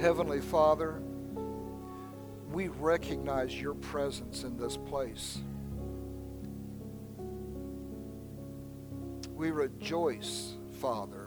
Heavenly Father, we recognize your presence in this place. We rejoice, Father,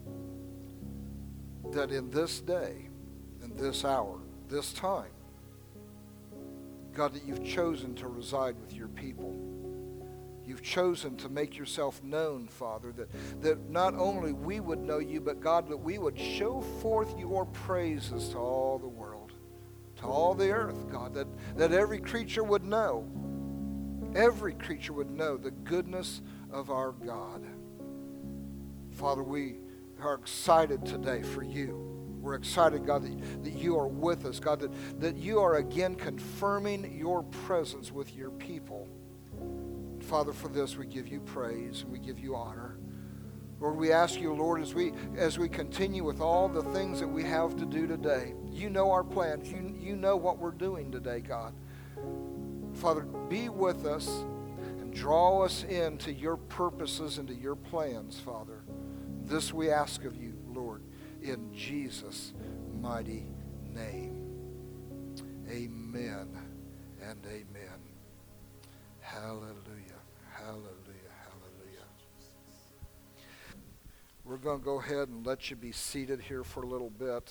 that in this day, in this hour, this time, God, that you've chosen to reside with your people. You've chosen to make yourself known, Father, that not only we would know you, but God, that we would show forth your praises to all the world, to all the earth, God, that every creature would know. Every creature would know the goodness of our God. Father, we are excited today for you. We're excited, God, that you are with us, God, that you are again confirming your presence with your people. Father, for this we give you praise and we give you honor. Lord, we ask you, Lord, as we continue with all the things that we have to do today, you know our plans. You know what we're doing today, God. Father, be with us and draw us into your purposes and to your plans, Father. This we ask of you, Lord, in Jesus' mighty name. Amen and amen. Hallelujah. Hallelujah. Hallelujah. We're going to go ahead and let you be seated here for a little bit.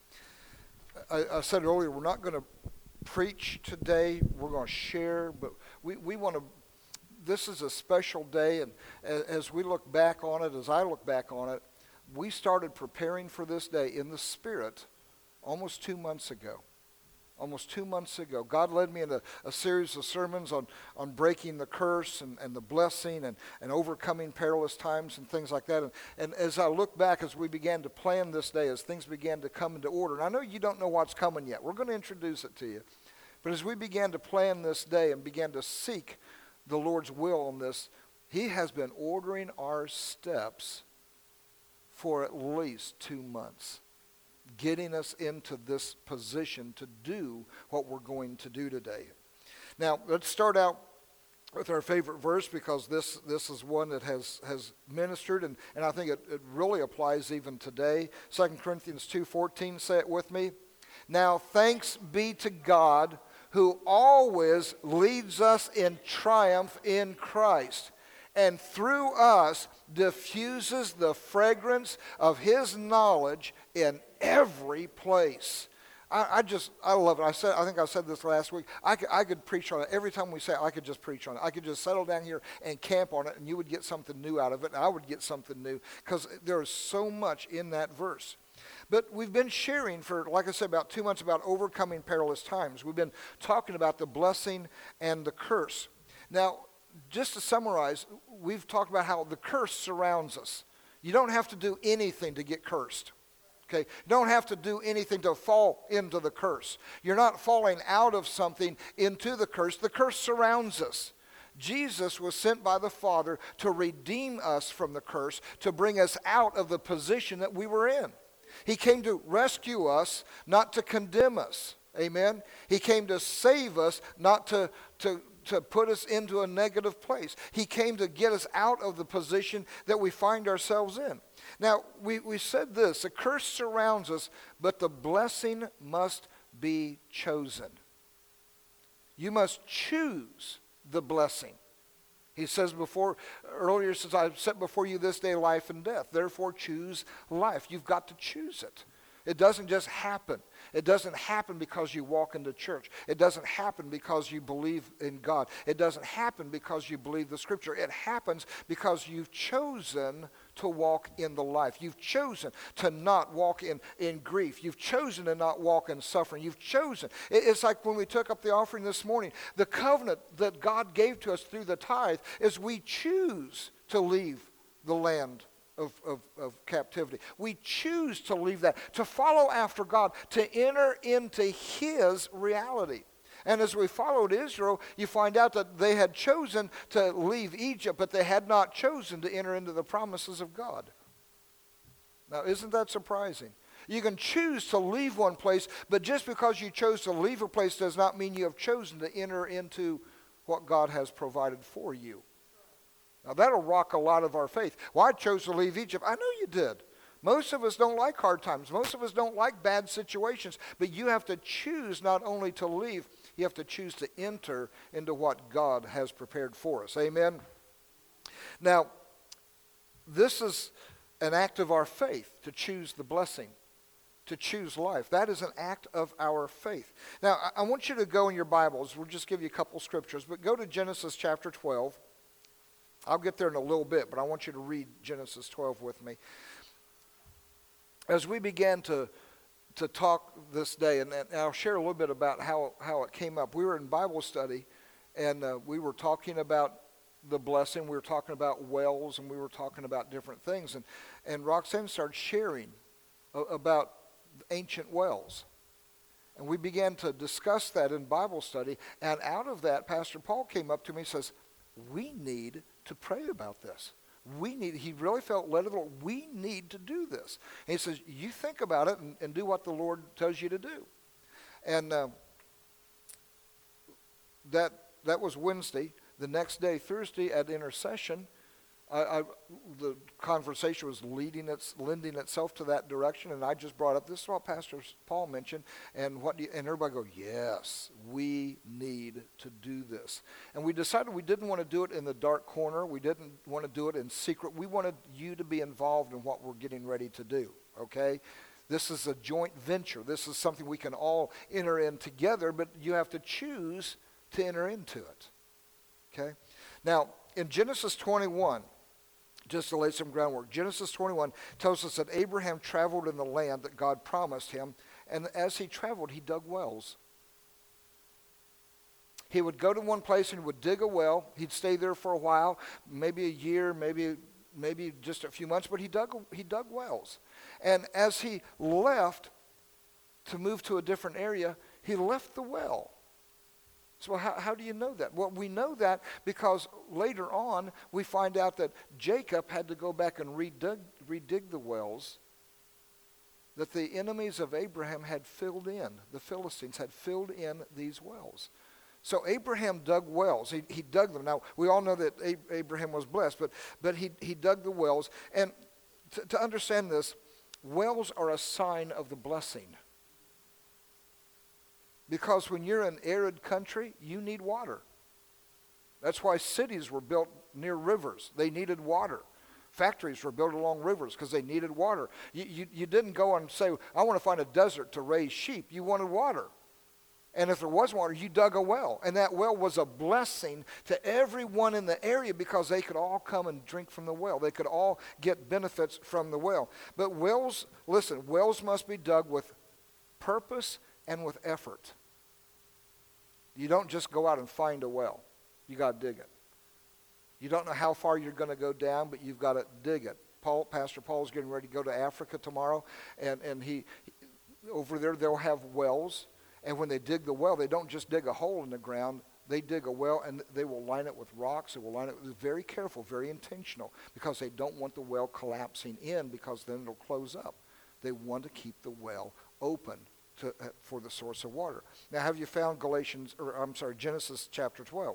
I said earlier, we're not going to preach today. We're going to share, but we want to, this is a special day, and as we look back on it, as I look back on it, we started preparing for this day in the Spirit almost 2 months ago. Almost 2 months ago. God led me into a series of sermons on breaking the curse and the blessing and overcoming perilous times and things like that. And as I look back, as we began to plan this day, as things began to come into order, and I know you don't know what's coming yet. We're going to introduce it to you. But as we began to plan this day and began to seek the Lord's will on this, he has been ordering our steps for at least 2 months, getting us into this position to do what we're going to do today. Now, let's start out with our favorite verse, because this is one that has ministered, and I think it really applies even today. 2 Corinthians 2:14, say it with me. Now thanks be to God who always leads us in triumph in Christ, and through us diffuses the fragrance of his knowledge in every place. I love it. I think I said this last week. I could preach on it. Every time we say it, I could just preach on it. I could just settle down here and camp on it, and you would get something new out of it, and I would get something new, because there is so much in that verse. But we've been sharing for, like I said, about 2 months about overcoming perilous times. We've been talking about the blessing and the curse. Now, just to summarize, we've talked about how the curse surrounds us. You don't have to do anything to get cursed. Okay? You don't have to do anything to fall into the curse. You're not falling out of something into the curse. The curse surrounds us. Jesus was sent by the Father to redeem us from the curse, to bring us out of the position that we were in. He came to rescue us, not to condemn us. Amen? He came to save us, not to put us into a negative place. He came to get us out of the position that we find ourselves in. Now, we said this, the curse surrounds us, but the blessing must be chosen. You must choose the blessing. He says earlier says, I've set before you this day life and death. Therefore choose life. You've got to choose it. It doesn't just happen. It doesn't happen because you walk into church. It doesn't happen because you believe in God. It doesn't happen because you believe the Scripture. It happens because you've chosen to walk in the life. You've chosen to not walk in grief. You've chosen to not walk in suffering. You've chosen. It's like when we took up the offering this morning, the covenant that God gave to us through the tithe is we choose to leave the land of captivity. We choose to leave that, to follow after God, to enter into his reality. And as we followed Israel, you find out that they had chosen to leave Egypt, but they had not chosen to enter into the promises of God. Now, isn't that surprising? You can choose to leave one place, but just because you chose to leave a place does not mean you have chosen to enter into what God has provided for you. Now, that'll rock a lot of our faith. Well, I chose to leave Egypt. I know you did. Most of us don't like hard times. Most of us don't like bad situations. But you have to choose not only to leave, you have to choose to enter into what God has prepared for us. Amen? Now, this is an act of our faith to choose the blessing, to choose life. That is an act of our faith. Now, I want you to go in your Bibles. We'll just give you a couple scriptures, but go to Genesis chapter 12. I'll get there in a little bit, but I want you to read Genesis 12 with me. As we began to talk this day, and I'll share a little bit about how it came up. We were in Bible study, and we were talking about the blessing. We were talking about wells, and we were talking about different things. And Roxanne started sharing about ancient wells. And we began to discuss that in Bible study. And out of that, Pastor Paul came up to me and says, we need to pray about this. He really felt led of the Lord. We need to do this. And he says, you think about it and do what the Lord tells you to do. And that was Wednesday. The next day, Thursday, at intercession, the conversation was lending itself to that direction, and I just brought up, this is what Pastor Paul mentioned, and everybody go, yes, we need to do this. And we decided we didn't want to do it in the dark corner. We didn't want to do it in secret. We wanted you to be involved in what we're getting ready to do, okay? This is a joint venture. This is something we can all enter in together, but you have to choose to enter into it, okay? Now, in Genesis 21, just to lay some groundwork, Genesis 21 tells us that Abraham traveled in the land that God promised him, and as he traveled, he dug wells. He would go to one place and would dig a well. He'd stay there for a while, maybe a year, maybe just a few months, but he dug wells. And as he left to move to a different area, he left the well. So how do you know that? Well, we know that because later on we find out that Jacob had to go back and redig the wells that the enemies of Abraham had filled in. The Philistines had filled in these wells. So Abraham dug wells. He dug them. Now, we all know that Abraham was blessed, but he dug the wells. And to understand this, wells are a sign of the blessing. Because when you're in arid country, you need water. That's why cities were built near rivers. They needed water. Factories were built along rivers because they needed water. You didn't go and say, I want to find a desert to raise sheep. You wanted water. And if there was water, you dug a well. And that well was a blessing to everyone in the area because they could all come and drink from the well. They could all get benefits from the well. But wells must be dug with purpose and with effort. You don't just go out and find a well. You got to dig it. You don't know how far you're going to go down, but you've got to dig it. Pastor Paul's getting ready to go to Africa tomorrow, and he over there they'll have wells, and when they dig the well, they don't just dig a hole in the ground. They dig a well, and they will line it with rocks. They will line it with, very careful, very intentional, because they don't want the well collapsing in, because then it'll close up. They want to keep the well open for the source of water. Now, have you found Genesis chapter 12?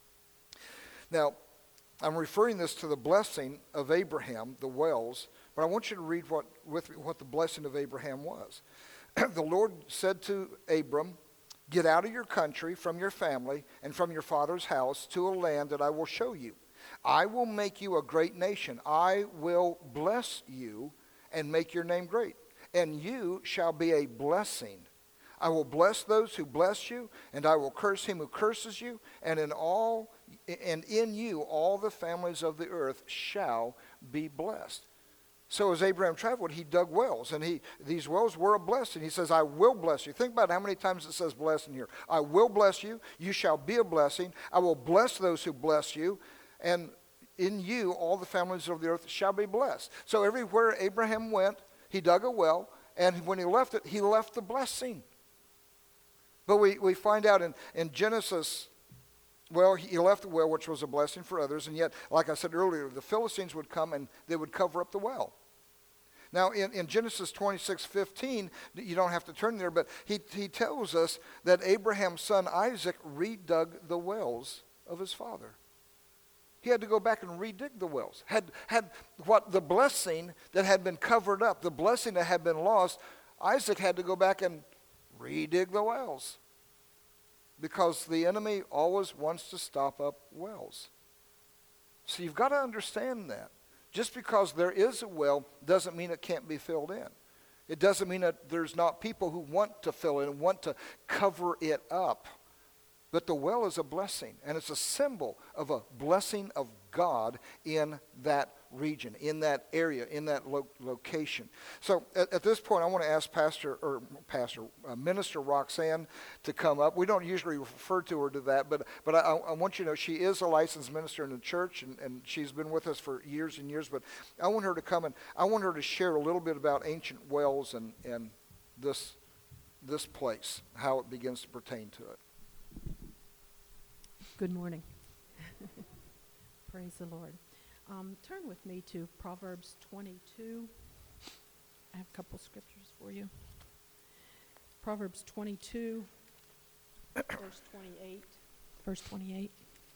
Now, I'm referring this to the blessing of Abraham, the wells, but I want you to read what the blessing of Abraham was. The Lord said to Abram, get out of your country, from your family, and from your father's house to a land that I will show you. I will make you a great nation. I will bless you and make your name great. And you shall be a blessing. I will bless those who bless you, and I will curse him who curses you, and in you all the families of the earth shall be blessed. So as Abraham traveled, he dug wells, and these wells were a blessing. He says, I will bless you. Think about how many times it says bless in here. I will bless you. You shall be a blessing. I will bless those who bless you, and in you all the families of the earth shall be blessed. So everywhere Abraham went, he dug a well, and when he left it, he left the blessing. But we find out in Genesis, well, he left the well, which was a blessing for others, and yet, like I said earlier, the Philistines would come and they would cover up the well. Now, in Genesis 26:15, you don't have to turn there, but he tells us that Abraham's son Isaac redug the wells of his father. He had to go back and redig the wells. Had what the blessing that had been covered up, the blessing that had been lost, Isaac had to go back and redig the wells. Because the enemy always wants to stop up wells. So you've got to understand that. Just because there is a well doesn't mean it can't be filled in. It doesn't mean that there's not people who want to fill it and want to cover it up. But the well is a blessing, and it's a symbol of a blessing of God in that region, in that area, in that location. So at this point, I want to ask Minister Roxanne to come up. We don't usually refer to her to that, but I want you to know she is a licensed minister in the church, and she's been with us for years and years. But I want her to come, and I want her to share a little bit about ancient wells and this place, how it begins to pertain to it. Good morning. Praise the Lord. Turn with me to Proverbs 22. I have a couple scriptures for you. Proverbs 22, verse 28. Verse 28.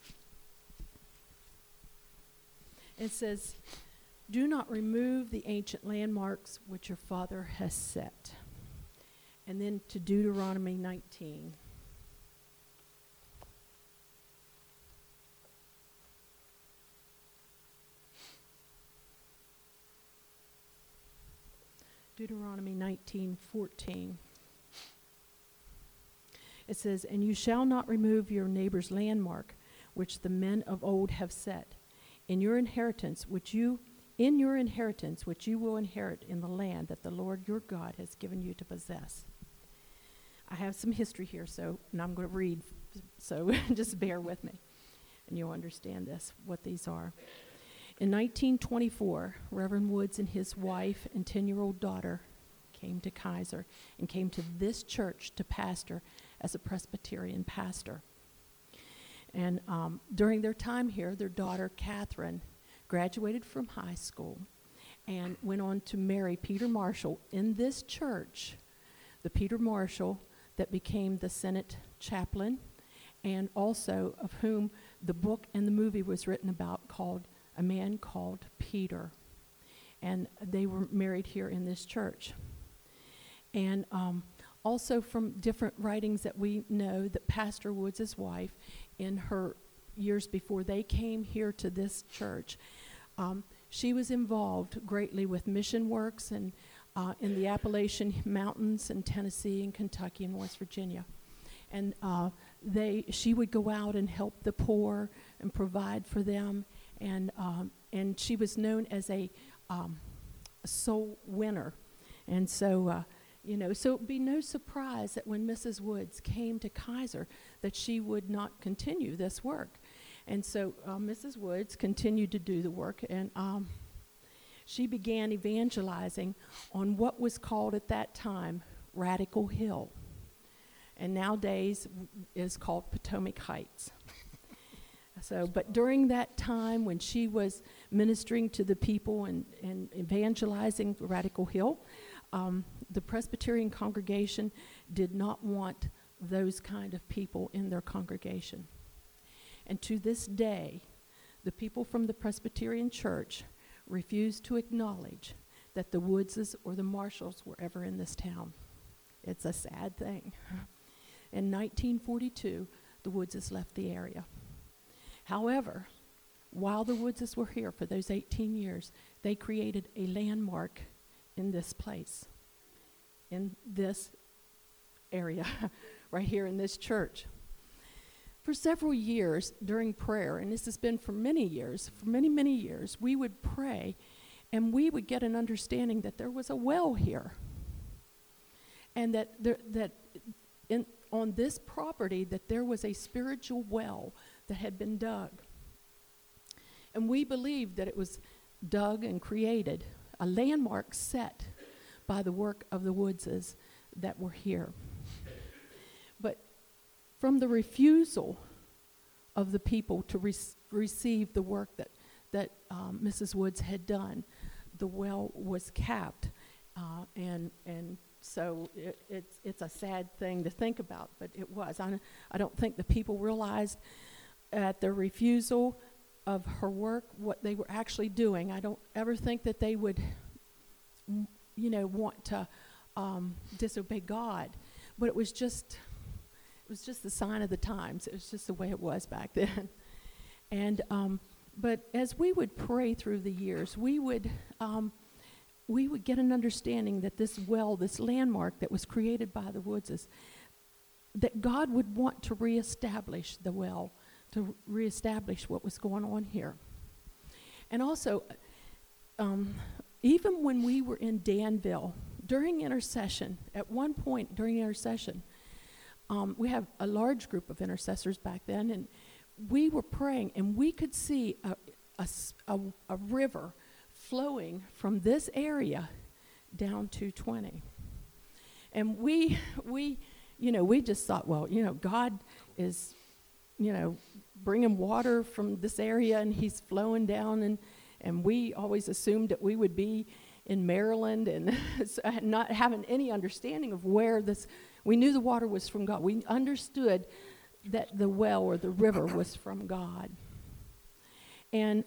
It says, "Do not remove the ancient landmarks which your father has set." And then to Deuteronomy 19. Deuteronomy 19:14. It says, "And you shall not remove your neighbor's landmark, which the men of old have set, in your inheritance, which you will inherit in the land that the Lord your God has given you to possess." I have some history here, and I'm going to read, so just bear with me, and you'll understand what these are. In 1924, Reverend Woods and his wife and 10-year-old daughter came to Kaiser and came to this church to pastor as a Presbyterian pastor. And during their time here, their daughter, Catherine, graduated from high school and went on to marry Peter Marshall in this church, the Peter Marshall that became the Senate chaplain, and also of whom the book and the movie was written about called A Man Called Peter. And they were married here in this church. And also from different writings that we know that Pastor Woods' wife, in her years before they came here to this church, she was involved greatly with mission works and in the Appalachian Mountains in Tennessee and Kentucky and West Virginia. And she would go out and help the poor and provide for them. And she was known as a soul winner. And so, so it would be no surprise that when Mrs. Woods came to Kaiser that she would not continue this work. And so Mrs. Woods continued to do the work, and she began evangelizing on what was called at that time Radical Hill, and nowadays is called Potomac Heights. But during that time when she was ministering to the people and evangelizing Radical Hill, the Presbyterian congregation did not want those kind of people in their congregation. And to this day, the people from the Presbyterian Church refuse to acknowledge that the Woodses or the Marshalls were ever in this town. It's a sad thing. In 1942, the Woodses left the area. However, while the Woodses were here for those 18 years, they created a landmark in this place, in this area, right here in this church. For several years during prayer, and this has been for many years, for many, many years, we would pray and we would get an understanding that there was a well here. And that on this property that there was a spiritual well that had been dug. And we believed that it was dug and created, a landmark set by the work of the Woodses that were here. But from the refusal of the people to receive the work that Mrs. Woods had done, the well was capped, and so it's a sad thing to think about, but it was. I don't think the people realized at the refusal of her work, what they were actually doing. I don't ever think that they would, want to disobey God, but it was just the sign of the times. It was just the way it was back then. And but as we would pray through the years, we would get an understanding that this well, this landmark that was created by the Woodses, that God would want to reestablish the well, to reestablish what was going on here. And also, even when we were in Danville, during intercession, at one point during intercession, we have a large group of intercessors back then, and we were praying, and we could see a river flowing from this area down to 20. And we just thought, well, God is, bringing water from this area, and he's flowing down, and we always assumed that we would be in Maryland, and not having any understanding of where this, we knew the water was from God. We understood that the well or the river was from God. And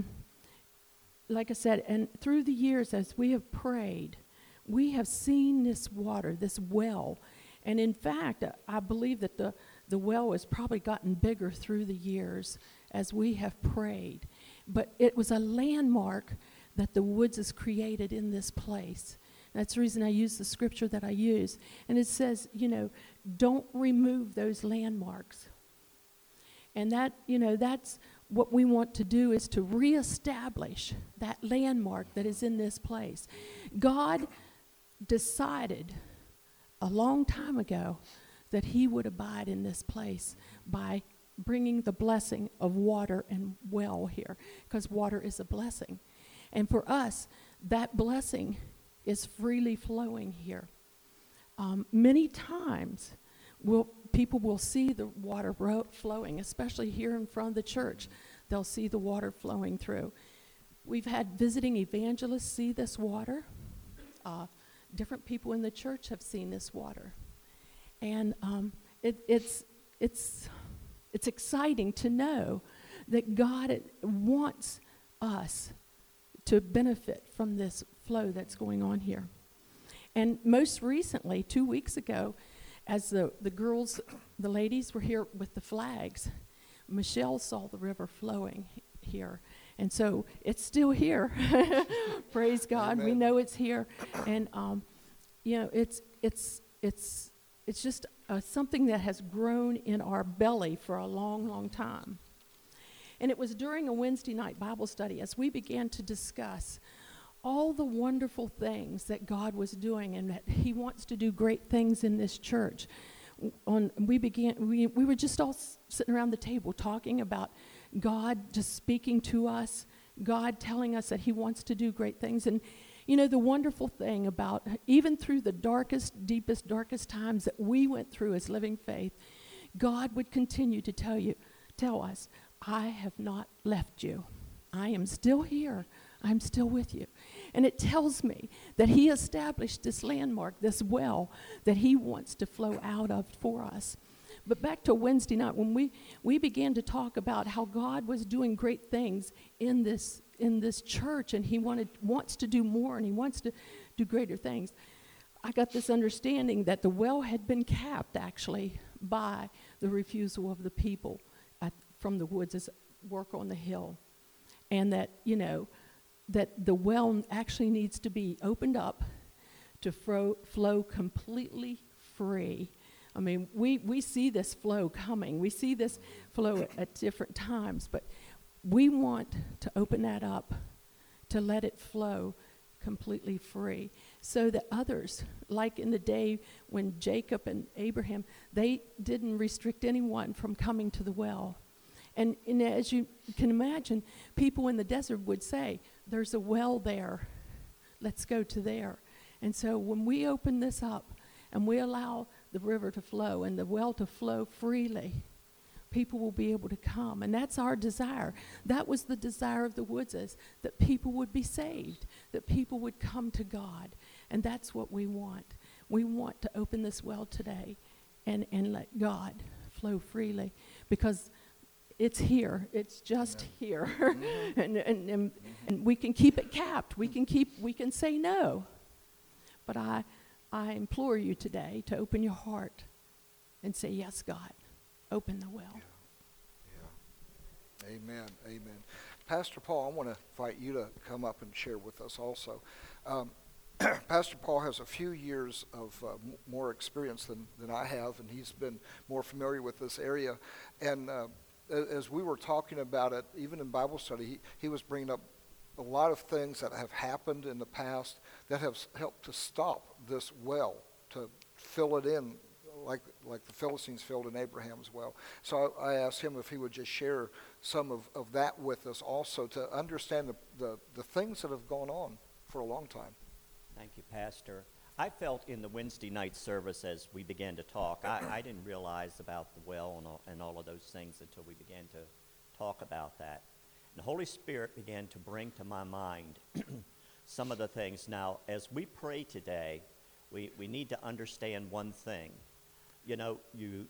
like I said, and through the years as we have prayed, we have seen this water, this well. And in fact, I believe that the well has probably gotten bigger through the years as we have prayed. But it was a landmark that the Woods has created in this place. That's the reason I use the scripture that I use. And it says, don't remove those landmarks. And that's what we want to do, is to reestablish that landmark that is in this place. God decided a long time ago that he would abide in this place by bringing the blessing of water and well here, because water is a blessing. And for us, that blessing is freely flowing here. Many times, people will see the water flowing, especially here in front of the church. They'll see the water flowing through. We've had visiting evangelists see this water. Different people in the church have seen this water. And it's exciting to know that God wants us to benefit from this flow that's going on here. And most recently, 2 weeks ago, as the girls, the ladies were here with the flags, Michelle saw the river flowing here. And so it's still here. Praise God. Amen. We know it's here. And, it's just something that has grown in our belly for a long, long time. And it was during a Wednesday night Bible study as we began to discuss all the wonderful things that God was doing, and that he wants to do great things in this church. We were just all sitting around the table talking about God just speaking to us, God telling us that he wants to do great things. And the wonderful thing about, even through the darkest, deepest, darkest times that we went through as Living Faith, God would continue to tell us, I have not left you. I am still here. I'm still with you. And it tells me that he established this landmark, this well, that he wants to flow out of for us. But back to Wednesday night, when we began to talk about how God was doing great things in this church, and he wants to do more, and he wants to do greater things, I got this understanding that the well had been capped, actually, by the refusal of the people from the Woods' work on the hill. And that, that the well actually needs to be opened up to flow completely free. I mean, we see this flow coming. We see this flow at different times, but we want to open that up to let it flow completely free, so that others, like in the day when Jacob and Abraham, they didn't restrict anyone from coming to the well. And as you can imagine, people in the desert would say, there's a well there, let's go to there. And so when we open this up and we allow the river to flow and the well to flow freely, people will be able to come. And that's our desire. That was the desire of the Woodses, that people would be saved, that people would come to God. And that's what we want. We want to open this well today and let God flow freely, because It's here. It's just here. Mm-hmm. And we can keep it capped. We can say no. But I implore you today to open your heart and say, yes, God, open the well. Yeah. Amen. Amen. Pastor Paul, I want to invite you to come up and share with us also. Pastor Paul has a few years of more experience than I have, and he's been more familiar with this area. And as we were talking about it, even in Bible study, he was bringing up a lot of things that have happened in the past that have helped to stop this well, to fill it in like the Philistines filled in Abraham's well. So I asked him if he would just share some of that with us also, to understand the things that have gone on for a long time. Thank you, Pastor. I felt in the Wednesday night service as we began to talk, I didn't realize about the well and all of those things until we began to talk about that. And the Holy Spirit began to bring to my mind some of the things. Now, as we pray today, we need to understand one thing. You know, you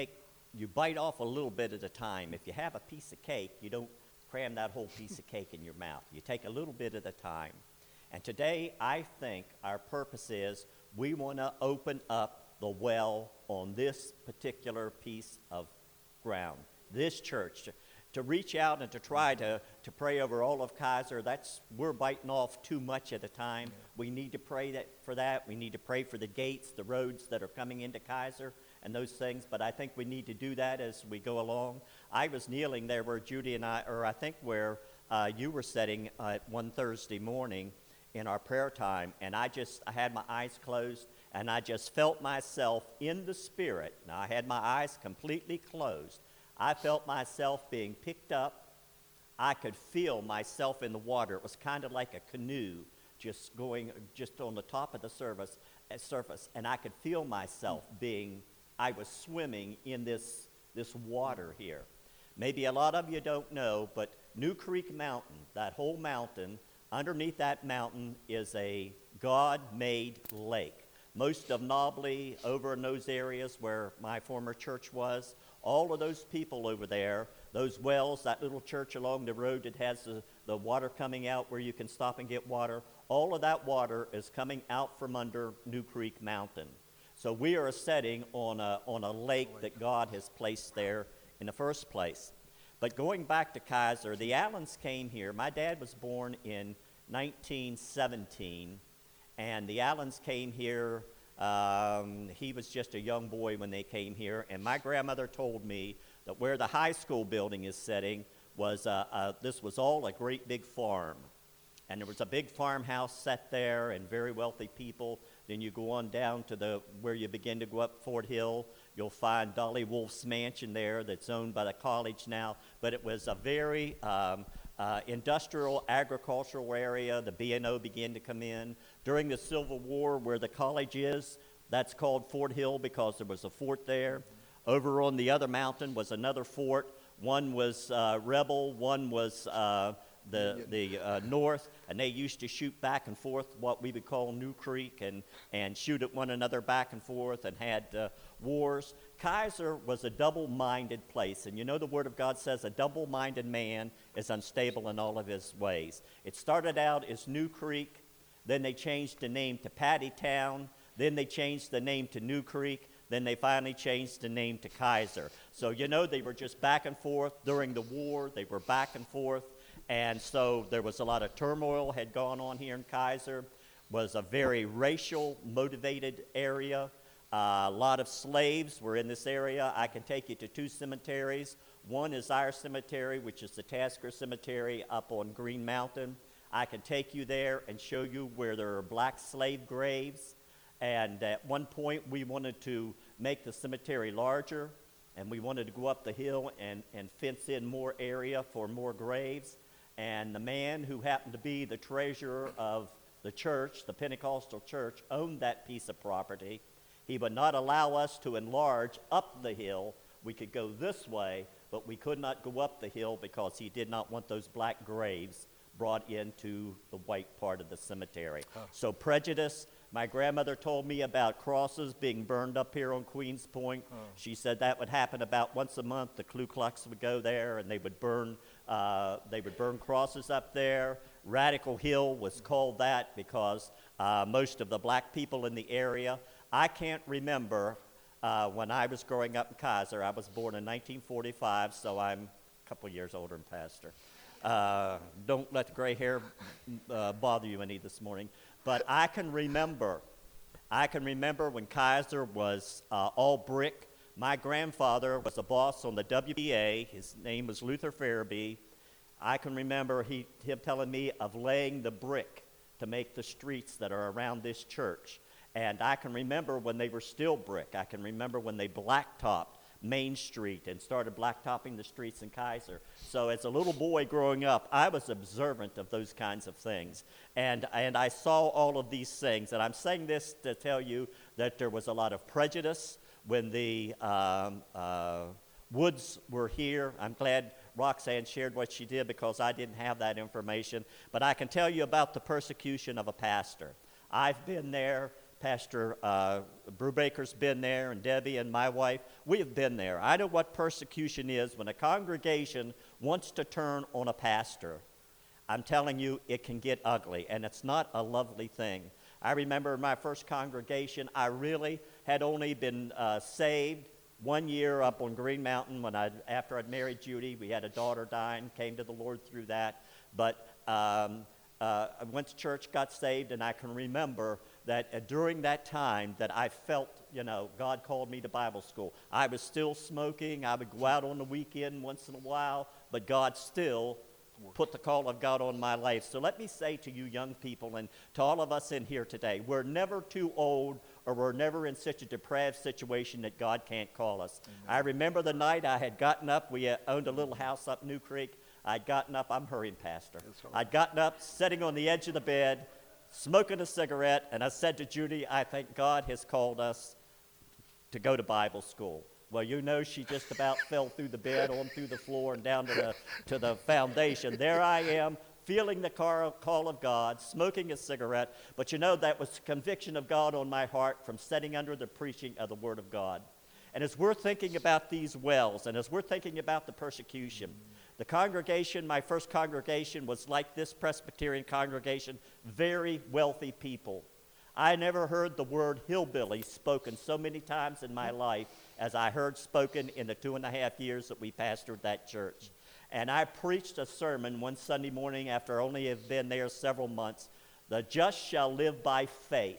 bite off a little bit at a time. If you have a piece of cake, you don't cram that whole piece of cake in your mouth. You take a little bit at a time. And today, I think our purpose is we want to open up the well on this particular piece of ground, this church, to reach out and to try to pray over all of Kaiser. We're biting off too much at a time. Yeah. We need to pray for that. We need to pray for the gates, the roads that are coming into Kaiser and those things. But I think we need to do that as we go along. I was kneeling there where Judy and I think where you were sitting one Thursday morning in our prayer time, and I had my eyes closed, and I just felt myself in the Spirit. Now, I had my eyes completely closed. I felt myself being picked up. I could feel myself in the water. It was kind of like a canoe just going just on the top of the surface, and I could feel myself I was swimming in this water here. Maybe a lot of you don't know, but New Creek Mountain, that whole mountain, underneath that mountain is a God-made lake. Most of Knobley, over in those areas where my former church was, all of those people over there, those wells, that little church along the road that has the water coming out where you can stop and get water, all of that water is coming out from under New Creek Mountain. So we are sitting on a lake that God has placed there in the first place. But going back to Kaiser, the Allens came here. My dad was born in 1917, and the Allens came here. He was just a young boy when they came here, and my grandmother told me that where the high school building is sitting was this was all a great big farm, and there was a big farmhouse set there and very wealthy people. Then you go on down to where you begin to go up Fort Hill. You'll find Dolly Wolf's mansion there that's owned by the college now. But it was a very industrial, agricultural area. The B&O began to come in. During the Civil War, where the college is, that's called Fort Hill because there was a fort there. Over on the other mountain was another fort. One was Rebel, one was the north, and they used to shoot back and forth what we would call New Creek and shoot at one another back and forth and had wars. Kaiser was a double-minded place, and you know the Word of God says a double-minded man is unstable in all of his ways. It started out as New Creek, then they changed the name to Pattytown, then they changed the name to New Creek, then they finally changed the name to Kaiser. So you know they were just back and forth. During the war, they were back and forth. And so there was a lot of turmoil had gone on here in Kaiser. Was a very racial motivated area. A lot of slaves were in this area. I can take you to two cemeteries. One is our cemetery, which is the Tasker Cemetery up on Green Mountain. I can take you there and show you where there are black slave graves. And at one point we wanted to make the cemetery larger, and we wanted to go up the hill and fence in more area for more graves. And the man who happened to be the treasurer of the church, the Pentecostal church, owned that piece of property. He would not allow us to enlarge up the hill. We could go this way, but we could not go up the hill because he did not want those black graves brought into the white part of the cemetery. So prejudice, My grandmother told me about crosses being burned up here on Queens Point. She said that would happen about once a month. The Ku Klux would go there and they would burn crosses up there. Radical Hill was called that because most of the black people in the area. I can't remember when I was growing up in Kaiser. I was born in 1945, so I'm a couple years older than Pastor. Don't let the gray hair bother you any this morning. But I can remember when Kaiser was all brick. My grandfather was a boss on the WBA. His name was Luther Farabee. I can remember him telling me of laying the brick to make the streets that are around this church. And I can remember when they were still brick. I can remember when they blacktopped Main Street and started blacktopping the streets in Kaiser. So as a little boy growing up, I was observant of those kinds of things. And I saw all of these things. And I'm saying this to tell you that there was a lot of prejudice when the Woods were here. I'm glad Roxanne shared what she did because I didn't have that information. But I can tell you about the persecution of a pastor. I've been there. Pastor Brubaker's been there, and Debbie and my wife, we have been there. I know what persecution is when a congregation wants to turn on a pastor. I'm telling you, it can get ugly, and it's not a lovely thing. I remember in my first congregation, I really had only been saved 1 year up on Green Mountain after I'd married Judy. We had a daughter dying, came to the Lord through that. But I went to church, got saved, and I can remember that during that time that I felt, God called me to Bible school. I was still smoking. I would go out on the weekend once in a while, but God still put the call of God on my life. So let me say to you young people and to all of us in here today, we're never too old or we're never in such a depraved situation that God can't call us. Amen. I remember the night I had gotten up. We owned a little house up New Creek. I'd gotten up. I'm hurrying, Pastor. I'd gotten up, sitting on the edge of the bed, smoking a cigarette, and I said to Judy, I think God has called us to go to Bible school. Well, she just about fell through the bed, on through the floor, and down to the foundation. There I am, feeling the call of God, smoking a cigarette. But that was conviction of God on my heart from sitting under the preaching of the Word of God. And as we're thinking about these wells, and as we're thinking about the persecution, the congregation, my first congregation, was like this Presbyterian congregation, very wealthy people. I never heard the word hillbilly spoken so many times in my life as I heard spoken in the 2.5 years that we pastored that church. And I preached a sermon one Sunday morning after I only have been there several months, "The just shall live by faith."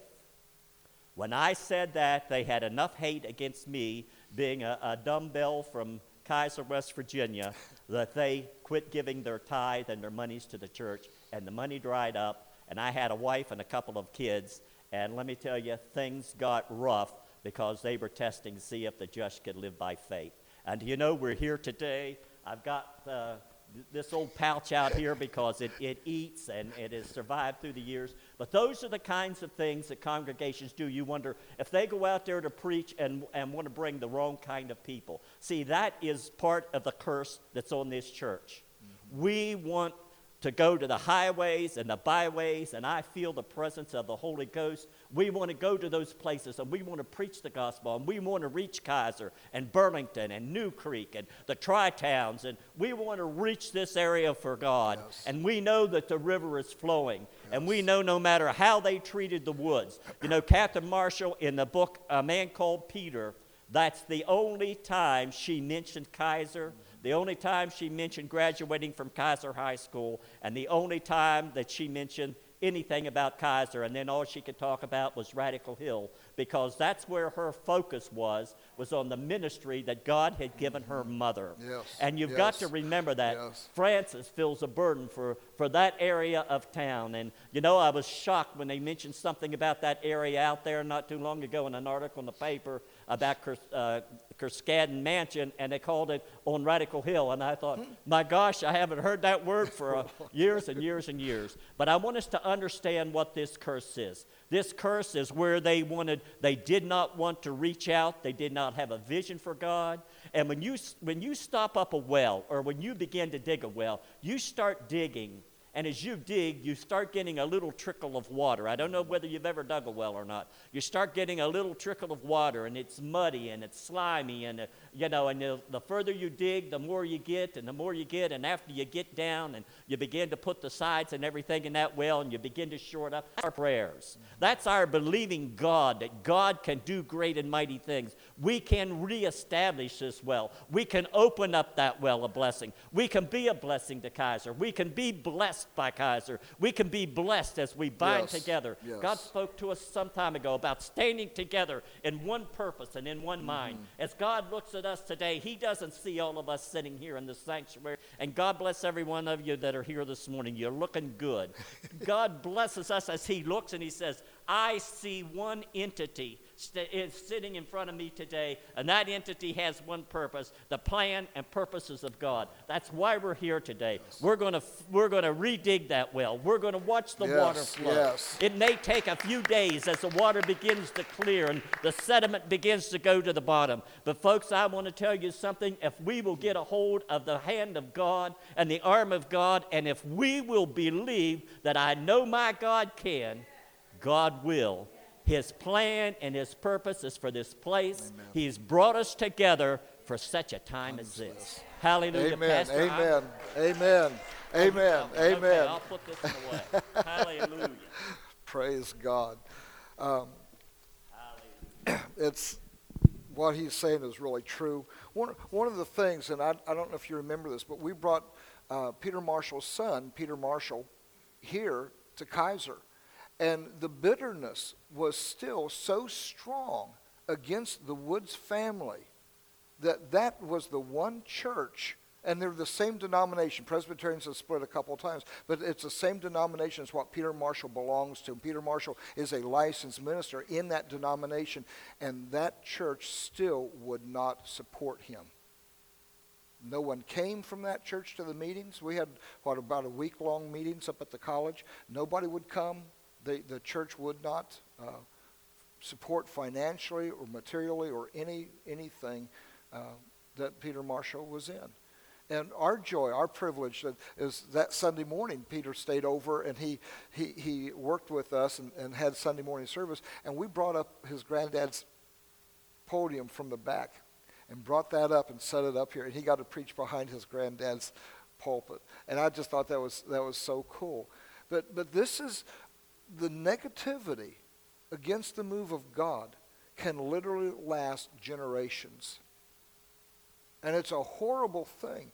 When I said that, they had enough hate against me, being a dumbbell from Kaiser, West Virginia, that they quit giving their tithe and their monies to the church, and the money dried up, and I had a wife and a couple of kids, and let me tell you, things got rough because they were testing to see if the just could live by faith. And we're here today. I've got this old pouch out here because it eats and it has survived through the years. But those are the kinds of things that congregations do. You wonder if they go out there to preach and want to bring the wrong kind of people. See, that is part of the curse that's on this church. Mm-hmm. We want to go to the highways and the byways, and I feel the presence of the Holy Ghost. We want to go to those places, and we want to preach the gospel, and we want to reach Kaiser and Burlington and New Creek and the Tri-Towns, and we want to reach this area for God. Yes. And we know that the river is flowing, yes. And we know no matter how they treated the woods. Catherine Marshall, in the book A Man Called Peter, that's the only time she mentioned Kaiser, the only time she mentioned graduating from Kaiser High School, and the only time that she mentioned anything about Kaiser, and then all she could talk about was Radical Hill, because that's where her focus was on the ministry that God had given her mother. Yes. And you've got to remember that. Yes. Francis feels a burden for that area of town. And, I was shocked when they mentioned something about that area out there not too long ago in an article in the paper about Kerskadden Mansion, and they called it On Radical Hill. And I thought, my gosh, I haven't heard that word for years and years and years. But I want us to understand what this curse is. This curse is where they did not want to reach out. They did not have a vision for God. And when you stop up a well, or when you begin to dig a well, you start digging, And as you dig, you start getting a little trickle of water. I don't know whether you've ever dug a well or not. You start getting a little trickle of water, and it's muddy and it's slimy, and the further you dig, the more you get, and the more you get, and after you get down and you begin to put the sides and everything in that well, and you begin to shore it up. Our prayers. That's our believing God, that God can do great and mighty things. We can reestablish this well. We can open up that well of blessing. We can be a blessing to Kaiser. We can be blessed by Kaiser. We can be blessed as we bind together. Yes. God spoke to us some time ago about standing together in one purpose and in one mind. As God looks at us today, he doesn't see all of us sitting here in the sanctuary. And God bless every one of you that are here this morning. You're looking good. God blesses us as he looks and he says, I see one entity sitting in front of me today, and that entity has one purpose, the plan and purposes of God. That's why we're here today. Yes. We're going to redig that well. We're going to watch the water flow. Yes. It may take a few days as the water begins to clear and the sediment begins to go to the bottom. But folks, I want to tell you something. If we will get a hold of the hand of God and the arm of God, and if we will believe that I know my God can, God will. His plan and his purpose is for this place. Amen. He's brought us together for such a time as this. Hallelujah. Amen. Pastor, Amen. Amen. Amen. Okay, Amen. I'll put this away. Hallelujah. Praise God. Hallelujah. It's what he's saying is really true. One of the things, and I don't know if you remember this, but we brought Peter Marshall's son, Peter Marshall, here to Kaiser. And the bitterness was still so strong against the Woods family that was the one church, and they're the same denomination. Presbyterians have split a couple of times, but it's the same denomination as what Peter Marshall belongs to. Peter Marshall is a licensed minister in that denomination, and that church still would not support him. No one came from that church to the meetings. We had, about a week-long meetings up at the college. Nobody would come. The church would not support financially or materially or anything that Peter Marshall was in. And our joy, our privilege is that Sunday morning, Peter stayed over and he worked with us and had Sunday morning service. And we brought up his granddad's podium from the back and brought that up and set it up here. And he got to preach behind his granddad's pulpit. And I just thought that was so cool. But this is... the negativity against the move of God can literally last generations. And it's a horrible thing.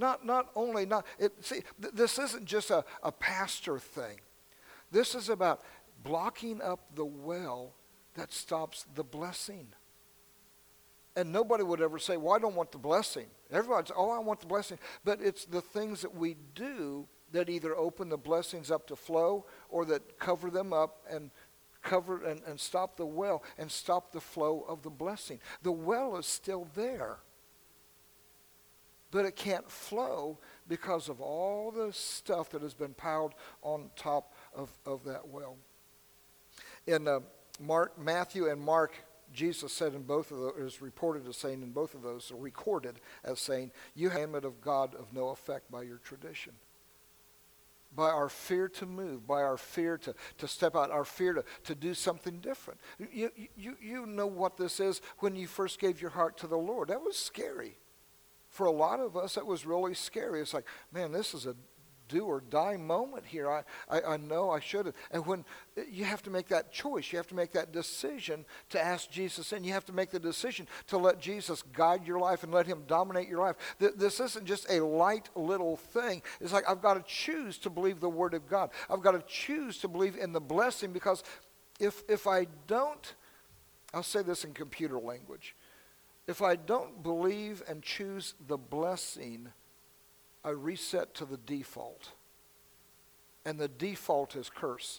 This isn't just a pastor thing. This is about blocking up the well that stops the blessing. And nobody would ever say, well, I don't want the blessing. Everybody's, I want the blessing. But it's the things that we do that either open the blessings up to flow or that cover them up and cover and stop the well and stop the flow of the blessing. The well is still there, but it can't flow because of all the stuff that has been piled on top of that well. In Matthew and Mark, Jesus said in both of those, is reported as saying in both of those, or recorded as saying, you have the commandment of God of no effect by your tradition. By our fear to move, by our fear to step out, our fear to do something different. You know what this is when you first gave your heart to the Lord. That was scary. For a lot of us, that was really scary. It's like, man, this is a do or die moment here. I know I shouldn't. And when you have to make that choice, you have to make that decision to ask Jesus in. You have to make the decision to let Jesus guide your life and let him dominate your life. This isn't just a light little thing. It's like I've got to choose to believe the Word of God. I've got to choose to believe in the blessing, because if I don't, I'll say this in computer language, if I don't believe and choose the blessing, I reset to the default. And the default is curse.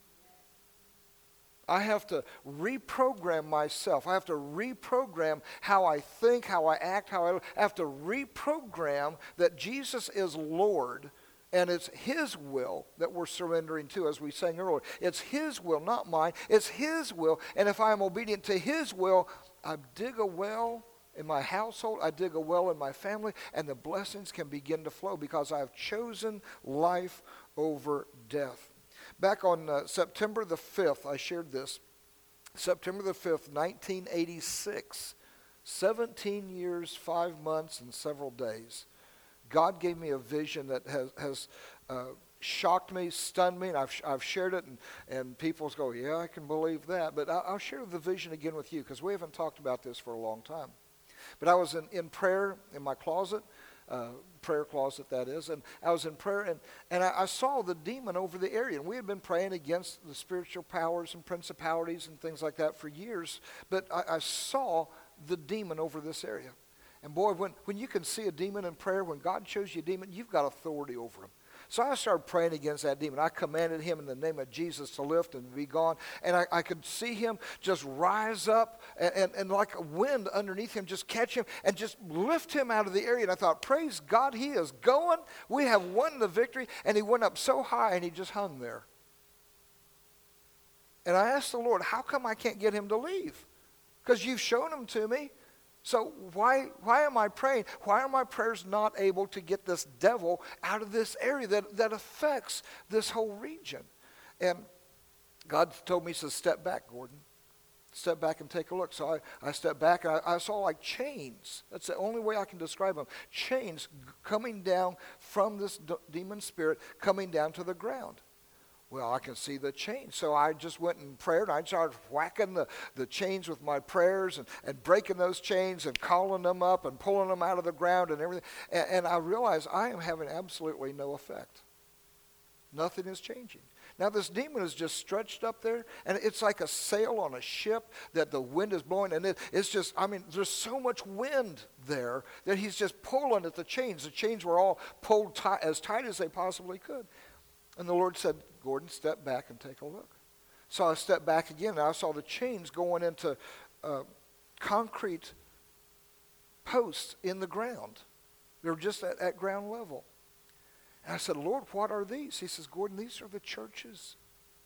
I have to reprogram myself. I have to reprogram how I think, how I act, I have to reprogram that Jesus is Lord, and it's his will that we're surrendering to, as we sang earlier. It's his will, not mine. It's his will, and if I am obedient to his will, I dig a well in my household. I dig a well in my family, and the blessings can begin to flow because I have chosen life over death. Back on September the 5th, I shared this. September the 5th, 1986, 17 years, 5 months, and several days. God gave me a vision that has shocked me, stunned me, and I've shared it, and people go, yeah, I can believe that. But I'll share the vision again with you because we haven't talked about this for a long time. But I was in prayer in my closet, prayer closet that is, and I was in prayer, and I saw the demon over the area. And we had been praying against the spiritual powers and principalities and things like that for years, but I saw the demon over this area. And boy, when you can see a demon in prayer, when God shows you a demon, you've got authority over him. So I started praying against that demon. I commanded him in the name of Jesus to lift and be gone. And I could see him just rise up and like a wind underneath him, just catch him and just lift him out of the area. And I thought, praise God, he is going. We have won the victory. And he went up so high and he just hung there. And I asked the Lord, how come I can't get him to leave? Because you've shown him to me. So why am I praying? Why are my prayers not able to get this devil out of this area that affects this whole region? And God told me, he says, step back, Gordon. Step back and take a look. So I stepped back, and I saw like chains. That's the only way I can describe them. Chains coming down from this demon spirit, coming down to the ground. Well, I can see the chains. So I just went and prayed, and I started whacking the chains with my prayers and breaking those chains and calling them up and pulling them out of the ground and everything. And I realized I am having absolutely no effect. Nothing is changing. Now this demon is just stretched up there, and it's like a sail on a ship that the wind is blowing. And it's just, I mean, there's so much wind there that he's just pulling at the chains. The chains were all pulled as tight as they possibly could. And the Lord said, Gordon, step back and take a look. So I stepped back again, and I saw the chains going into concrete posts in the ground. They were just at ground level. And I said, Lord, what are these? He says, Gordon, these are the churches.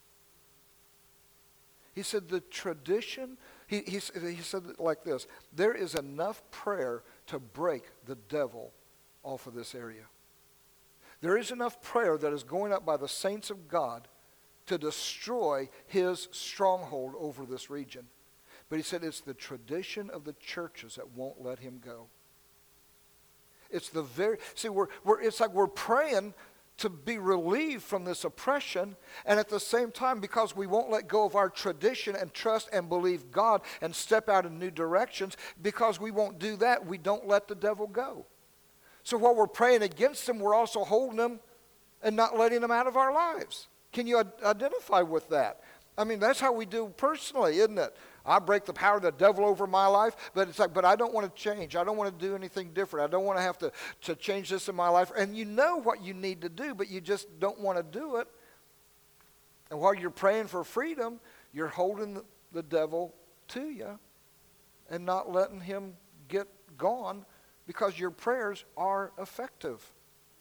He said, the tradition, he said it like this, there is enough prayer to break the devil off of this area. There is enough prayer that is going up by the saints of God to destroy his stronghold over this region. But he said it's the tradition of the churches that won't let him go. It's the very, see, it's like we're praying to be relieved from this oppression, and at the same time, because we won't let go of our tradition and trust and believe God and step out in new directions, because we won't do that, we don't let the devil go. So while we're praying against him, we're also holding him and not letting him out of our lives. Can you identify with that? I mean, that's how we do personally, isn't it? I break the power of the devil over my life, but it's like, but I don't want to change. I don't want to do anything different. I don't want to have to change this in my life. And you know what you need to do, but you just don't want to do it. And while you're praying for freedom, you're holding the devil to you and not letting him get gone, because your prayers are effective.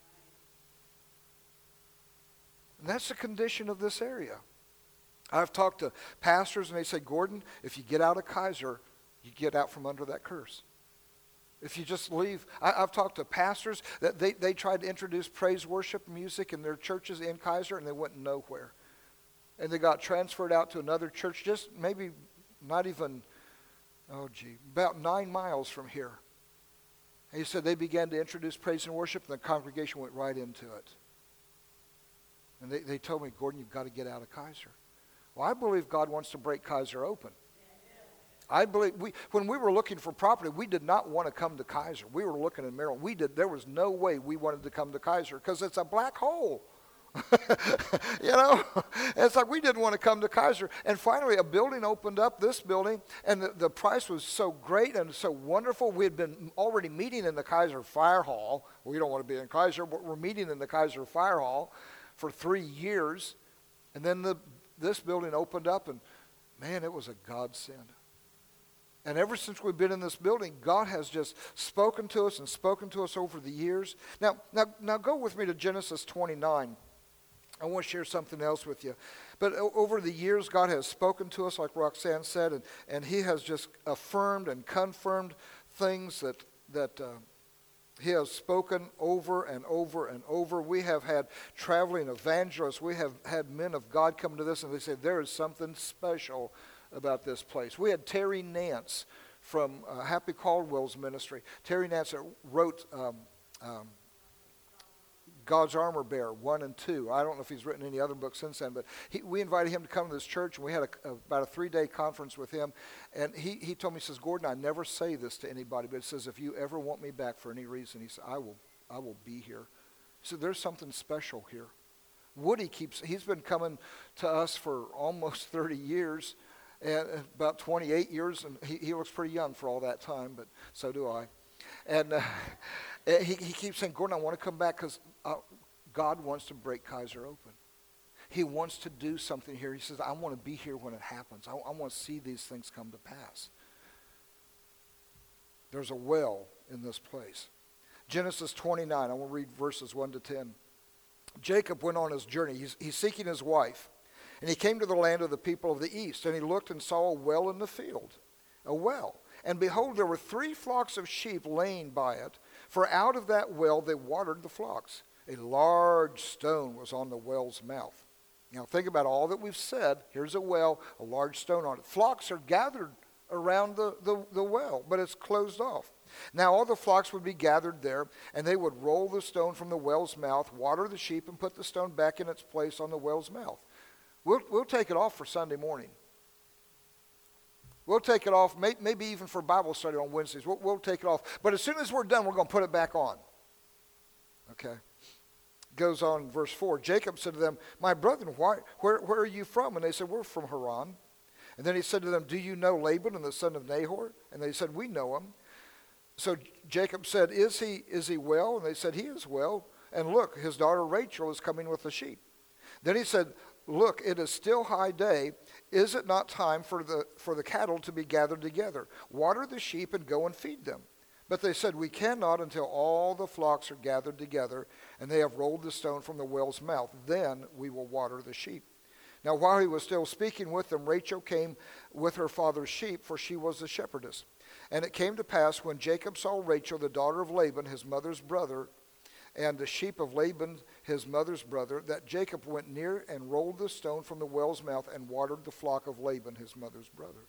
And that's the condition of this area. I've talked to pastors, and they say, Gordon, if you get out of Kaiser, you get out from under that curse. If you just leave. I've talked to pastors that they tried to introduce praise worship music in their churches in Kaiser, and they went nowhere. And they got transferred out to another church, just maybe not even, about 9 miles from here. And he said they began to introduce praise and worship, and the congregation went right into it. And they told me, Gordon, you've got to get out of Kaiser. Well, I believe God wants to break Kaiser open. I believe when we were looking for property, we did not want to come to Kaiser. We were looking in Maryland. There was no way we wanted to come to Kaiser because it's a black hole. You know, it's like we didn't want to come to Kaiser. And finally, a building opened up, this building, and the price was so great and so wonderful. We had been already meeting in the Kaiser Fire Hall. We don't want to be in Kaiser, but we're meeting in the Kaiser Fire Hall for 3 years. And then this building opened up, and man, it was a godsend. And ever since we've been in this building, God has just spoken to us and spoken to us over the years. Now go with me to Genesis 29. I want to share something else with you. But over the years, God has spoken to us, like Roxanne said, and He has just affirmed and confirmed things that He has spoken over and over and over. We have had traveling evangelists. We have had men of God come to this, and they say, there is something special about this place. We had Terry Nance from Happy Caldwell's ministry. Terry Nance wrote God's Armor Bearer 1 and 2. I don't know if he's written any other books since then, but we invited him to come to this church, and we had about a 3-day conference with him. And he told me, he says, Gordon, I never say this to anybody, but it says, if you ever want me back for any reason, he said, I will be here. He said, there's something special here. Woody he's been coming to us for almost 30 years, and about 28 years, and he looks pretty young for all that time, but so do I. And he keeps saying, Gordon, I want to come back because God wants to break Kaiser open. He wants to do something here. He says, I want to be here when it happens. I want to see these things come to pass. There's a well in this place. Genesis 29, I want to read verses 1 to 10. Jacob went on his journey. He's seeking his wife. And he came to the land of the people of the east, and he looked and saw a well in the field, a well. And behold, there were 3 flocks of sheep laying by it, for out of that well they watered the flocks. A large stone was on the well's mouth. Now think about all that we've said. Here's a well, a large stone on it. Flocks are gathered around the well, but it's closed off. Now all the flocks would be gathered there, and they would roll the stone from the well's mouth, water the sheep, and put the stone back in its place on the well's mouth. We'll take it off for Sunday morning. We'll take it off, maybe even for Bible study on Wednesdays. We'll take it off. But as soon as we're done, we're going to put it back on. Okay. Goes on in verse 4. Jacob said to them, my brethren, where are you from? And they said, we're from Haran. And then he said to them, do you know Laban and the son of Nahor? And they said, we know him. So Jacob said, is he well? And they said, he is well. And look, his daughter Rachel is coming with the sheep. Then he said, look, it is still high day. Is it not time for the cattle to be gathered together? Water the sheep and go and feed them. But they said, we cannot until all the flocks are gathered together, and they have rolled the stone from the well's mouth. Then we will water the sheep. Now while he was still speaking with them, Rachel came with her father's sheep, for she was the shepherdess. And it came to pass, when Jacob saw Rachel, the daughter of Laban, his mother's brother, and the sheep of Laban, his mother's brother, that Jacob went near and rolled the stone from the well's mouth and watered the flock of Laban, his mother's brother.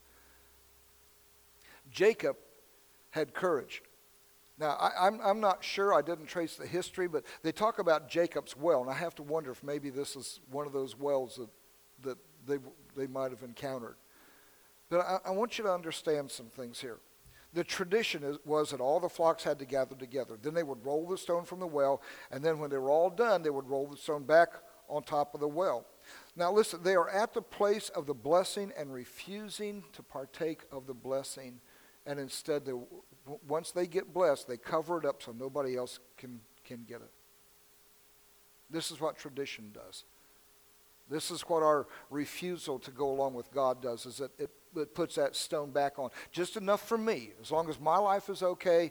Jacob had courage. Now, I'm not sure, I didn't trace the history, but they talk about Jacob's well, and I have to wonder if maybe this is one of those wells that they might have encountered. But I want you to understand some things here. The tradition was that all the flocks had to gather together. Then they would roll the stone from the well, and then when they were all done, they would roll the stone back on top of the well. Now listen, they are at the place of the blessing and refusing to partake of the blessing. And instead, once they get blessed, they cover it up so nobody else can get it. This is what tradition does. This is what our refusal to go along with God does, is that it puts that stone back on. Just enough for me. As long as my life is okay,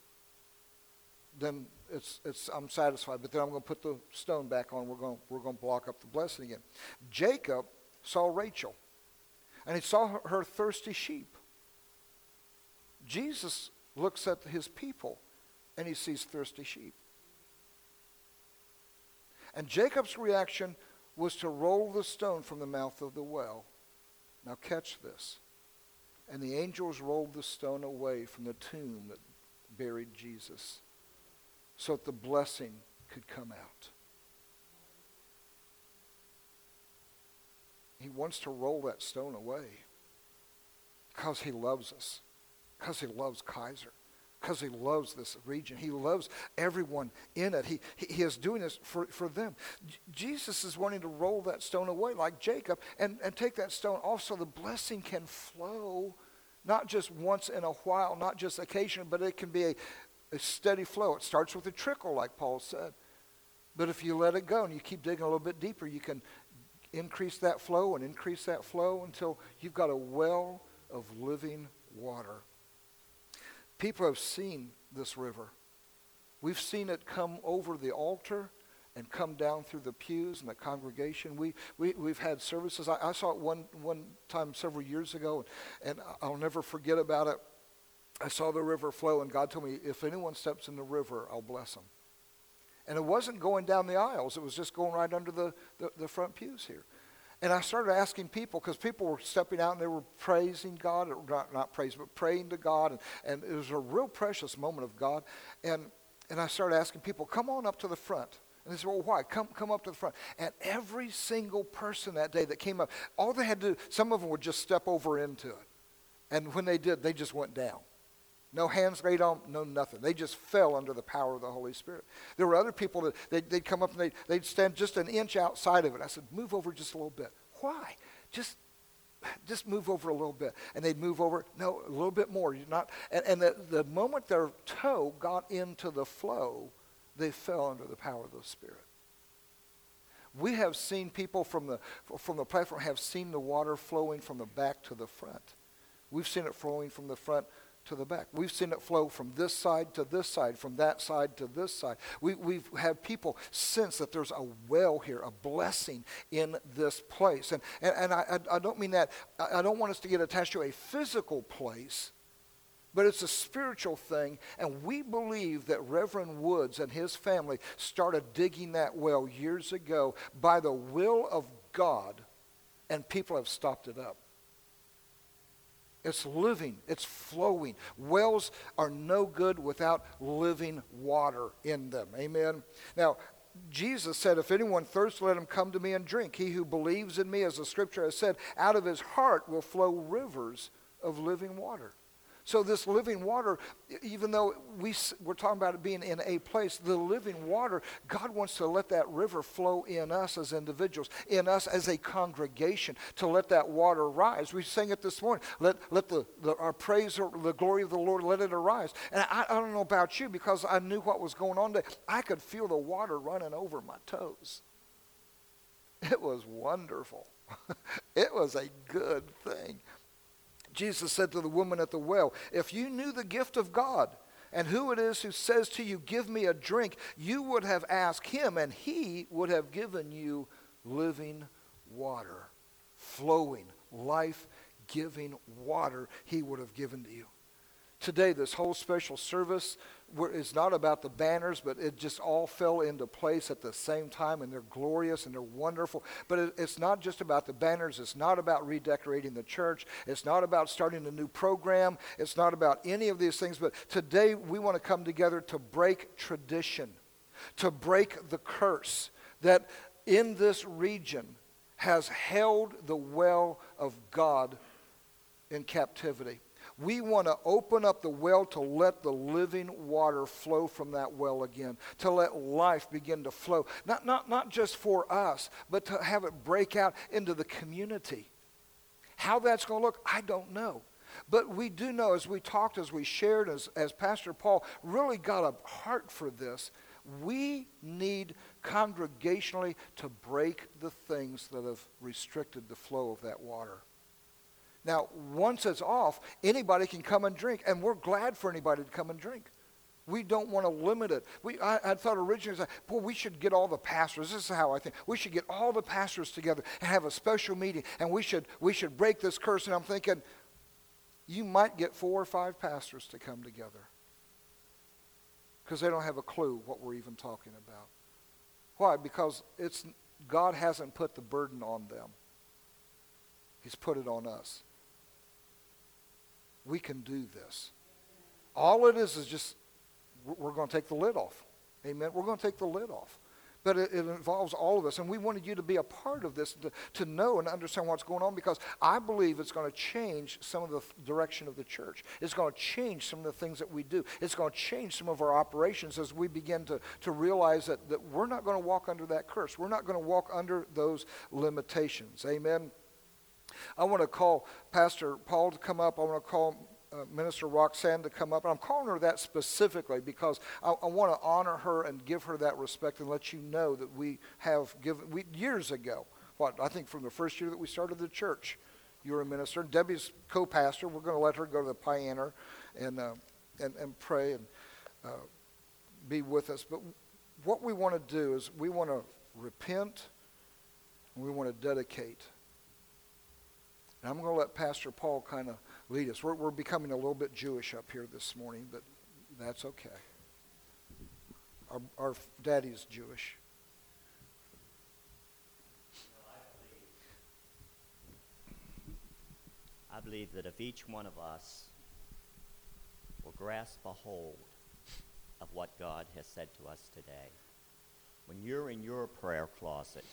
then I'm satisfied. But then I'm going to put the stone back on. We're going to block up the blessing again. Jacob saw Rachel, and he saw her thirsty sheep. Jesus looks at his people, and he sees thirsty sheep. And Jacob's reaction was to roll the stone from the mouth of the well. Now catch this. And the angels rolled the stone away from the tomb that buried Jesus, so that the blessing could come out. He wants to roll that stone away because he loves us, because he loves Kaiser, because he loves this region. He loves everyone in it. He is doing this for them. Jesus is wanting to roll that stone away like Jacob and take that stone off so the blessing can flow, not just once in a while, not just occasionally, but it can be a steady flow. It starts with a trickle, like Paul said. But if you let it go and you keep digging a little bit deeper, you can increase that flow and increase that flow until you've got a well of living water. People have seen this river. We've seen it come over the altar and come down through the pews and the congregation. We've had services. I saw it one time several years ago, and I'll never forget about it. I saw the river flow, and God told me, if anyone steps in the river, I'll bless them. And it wasn't going down the aisles. It was just going right under the front pews here. And I started asking people, because people were stepping out and they were praising God, or not praising, but praying to God. And it was a real precious moment of God. And I started asking people, come on up to the front. And they said, well, why? Come up to the front. And every single person that day that came up, all they had to do, some of them would just step over into it. And when they did, they just went down. No hands laid on, no nothing. They just fell under the power of the Holy Spirit. There were other people that they'd come up and they'd stand just an inch outside of it. I said, move over just a little bit. Why? Just move over a little bit. And they'd move over, no, a little bit more. You're not. And the moment their toe got into the flow, they fell under the power of the Spirit. We have seen people from the platform have seen the water flowing from the back to the front. We've seen it flowing from the front to the back. We've seen it flow from this side to this side, from that side to this side. We've had people sense that there's a well here, a blessing in this place. And I don't mean that, I don't want us to get attached to a physical place, but it's a spiritual thing. And we believe that Reverend Woods and his family started digging that well years ago by the will of God, and people have stopped it up. It's living. It's flowing. Wells are no good without living water in them. Amen. Now, Jesus said, if anyone thirsts, let him come to me and drink. He who believes in me, as the scripture has said, out of his heart will flow rivers of living water. So this living water, even though we're talking about it being in a place, the living water, God wants to let that river flow in us as individuals, in us as a congregation, to let that water rise. We sang it this morning. Let our praise, or the glory of the Lord, let it arise. And I don't know about you, because I knew what was going on today. I could feel the water running over my toes. It was wonderful. It was a good thing. Jesus said to the woman at the well, if you knew the gift of God and who it is who says to you, give me a drink, you would have asked him, and he would have given you living water, flowing, life-giving water he would have given to you. Today, this whole special service is not about the banners, but it just all fell into place at the same time, and they're glorious and they're wonderful. But it's not just about the banners. It's not about redecorating the church. It's not about starting a new program. It's not about any of these things. But today, we want to come together to break tradition, to break the curse that in this region has held the well of God in captivity. We want to open up the well to let the living water flow from that well again, to let life begin to flow. Not just for us, but to have it break out into the community. How that's going to look, I don't know. But we do know, as we talked, as we shared, as Pastor Paul really got a heart for this, we need congregationally to break the things that have restricted the flow of that water. Now, once it's off, anybody can come and drink, and we're glad for anybody to come and drink. We don't want to limit it. I thought originally, boy, we should get all the pastors. This is how I think. We should get all the pastors together and have a special meeting, and we should break this curse. And I'm thinking, you might get 4 or 5 pastors to come together because they don't have a clue what we're even talking about. Why? Because God hasn't put the burden on them. He's put it on us. We can do this. All it is just, we're going to take the lid off. Amen? We're going to take the lid off. But it involves all of us. And we wanted you to be a part of this, to know and understand what's going on, because I believe it's going to change some of the direction of the church. It's going to change some of the things that we do. It's going to change some of our operations as we begin to realize that we're not going to walk under that curse. We're not going to walk under those limitations. Amen? I want to call Pastor Paul to come up. I want to call Minister Roxanne to come up. And I'm calling her that specifically because I want to honor her and give her that respect and let you know that we have given, years ago, I think from the first year that we started the church, you were a minister. Debbie's co-pastor. We're going to let her go to the Pioneer and pray and be with us. But what we want to do is we want to repent and we want to dedicate. And I'm going to let Pastor Paul kind of lead us. We're becoming a little bit Jewish up here this morning, but that's okay. Our daddy's Jewish. I believe that if each one of us will grasp a hold of what God has said to us today, when you're in your prayer closet,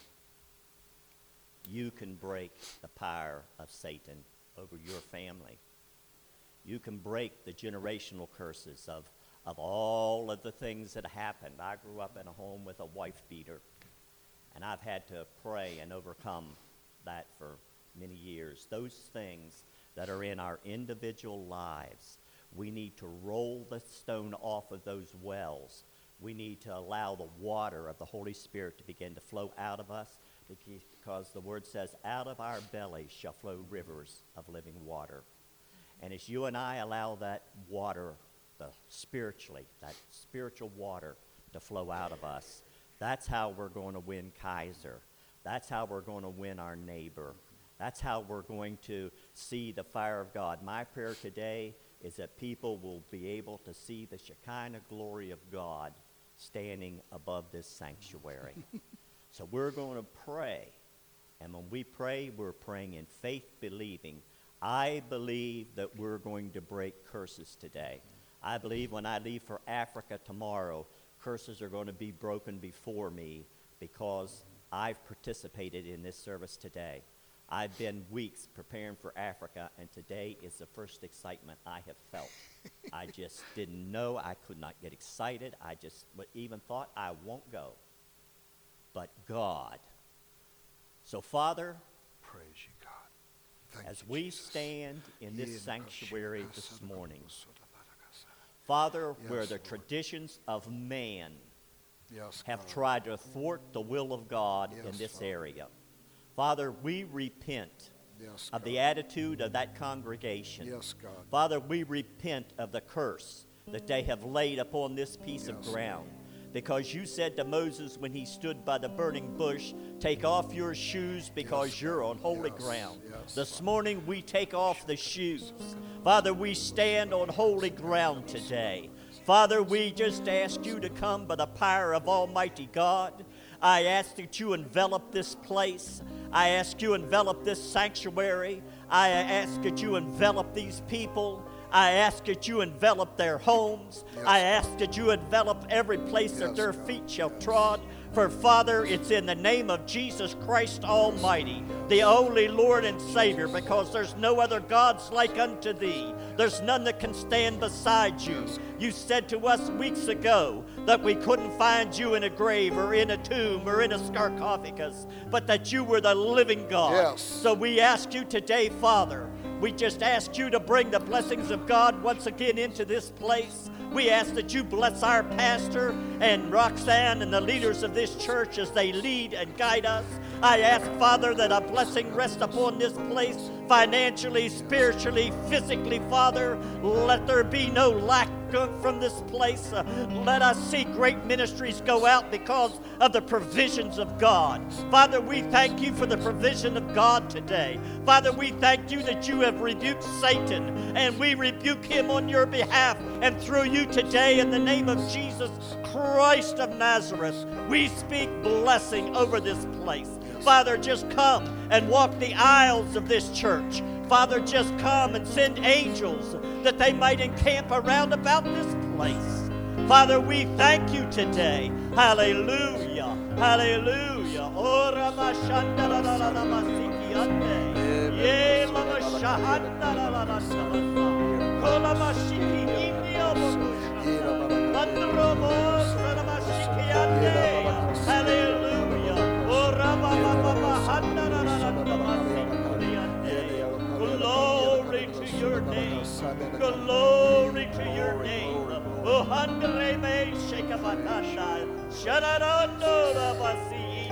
you can break the power of Satan over your family. You can break the generational curses of all of the things that happened. I grew up in a home with a wife beater, and I've had to pray and overcome that for many years. Those things that are in our individual lives, we need to roll the stone off of those wells. We need to allow the water of the Holy Spirit to begin to flow out of us, because the word says, out of our bellies shall flow rivers of living water. And as you and I allow that water, that spiritual water to flow out of us, that's how we're going to win Kaiser. That's how we're going to win our neighbor. That's how we're going to see the fire of God. My prayer today is that people will be able to see the Shekinah glory of God standing above this sanctuary. So we're going to pray. And when we pray, we're praying in faith, believing. I believe that we're going to break curses today. I believe when I leave for Africa tomorrow, curses are going to be broken before me because I've participated in this service today. I've been weeks preparing for Africa, and today is the first excitement I have felt. I just didn't know. I could not get excited. I just even thought I won't go. But God. So, Father, praise you, God. Thank as you, we Jesus. stand in this sanctuary this morning, Father, where the traditions of man have tried to thwart the will of God in this area, Father, we repent of the attitude of that congregation. Yes, God. Father, we repent of the curse that they have laid upon this piece of ground. Because you said to Moses when he stood by the burning bush, take off your shoes because you're on holy ground. This morning we take off the shoes. Father, we stand on holy ground today. Father, we just ask you to come by the power of Almighty God. I ask that you envelop this place. I ask you envelop this sanctuary. I ask that you envelop these people. I ask that you envelop their homes. I ask that you envelop every place that their feet shall trod. For, Father, it's in the name of Jesus Christ Almighty, the only Lord and Savior, because there's no other gods like unto thee. There's none that can stand beside you. You said to us weeks ago that we couldn't find you in a grave or in a tomb or in a sarcophagus, but that you were the living God. Yes. So we ask you today, Father, we just ask you to bring the blessings of God once again into this place. We ask that you bless our pastor and Roxanne and the leaders of this church as they lead and guide us. I ask, Father, that a blessing rest upon this place financially, spiritually, physically, Father. Let there be no lack from this place. Let us see great ministries go out because of the provisions of God. Father, we thank you for the provision of God today. Father, we thank you that you have rebuked Satan, and we rebuke him on your behalf and through you today in the name of Jesus Christ of Nazareth. We speak blessing over this place. Father, just come and walk the aisles of this church. Father, just come and send angels that they might encamp around about this place. Father, we thank you today. Hallelujah. Hallelujah. Ora mashanda la la la la masiki ande. Ye la mashahanda la la la la. Kola mashiki indio bosha. Andro bosa la mashiki ande. Hallelujah. Ora ba ba ba ba handa la la la la masiki ande. Glory to your name. Glory to your name. Oh, Andre me shekabatanda. Shanarando la basi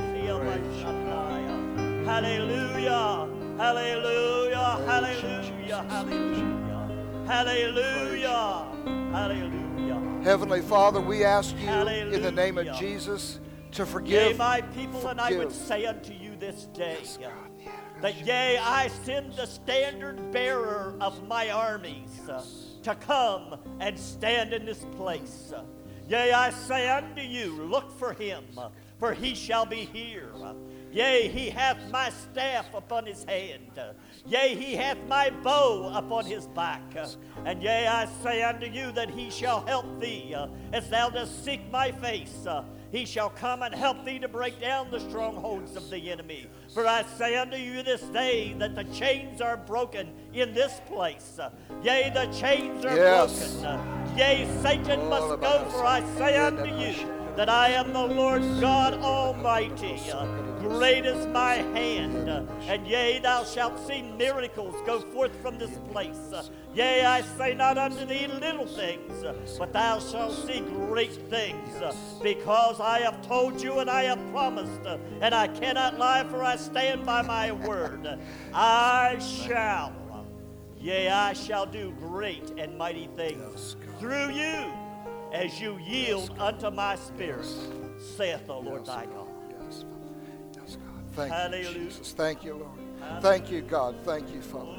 ifiamashataya. Hallelujah. Hallelujah. Hallelujah. Hallelujah. Hallelujah. Hallelujah. Heavenly Father, we ask you in the name of Hallelujah. Jesus to Yea, forgive. my people, and I would Forgive. say unto you this day, Yes, God. Yeah. that yea, I send the standard bearer of my armies to come and stand in this place. Yea, I say unto you, look for him, for he shall be here. Yea, he hath my staff upon his hand. Yea, he hath my bow upon his back. And yea, I say unto you that he shall help thee as thou dost seek my face. He shall come and help thee to break down the strongholds of the enemy. For I say unto you this day that the chains are broken in this place. Yea, the chains are Yes. broken. Yea, Satan All must about go, us. for I say unto you that I am the Lord God Almighty. Great is my hand, and yea, thou shalt see miracles go forth from this place. Yea, I say not unto thee little things, but thou shalt see great things, because I have told you and I have promised, and I cannot lie, for I stand by my word. I shall, yea, I shall do great and mighty things through you, as you yield unto my spirit, saith the Lord thy God. Yes, yes, God. Thank Hallelujah. you, Jesus. Thank you, Lord. Thank you, God. Thank you, Father.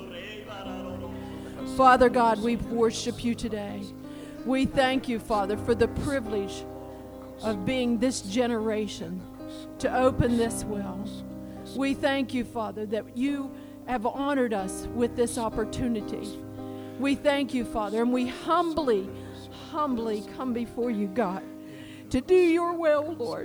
Father God, we worship you today. We thank you, Father, for the privilege of being this generation to open this well. We thank you, Father, that you have honored us with this opportunity. We thank you, Father, and we humbly come before you, God, to do your will, Lord,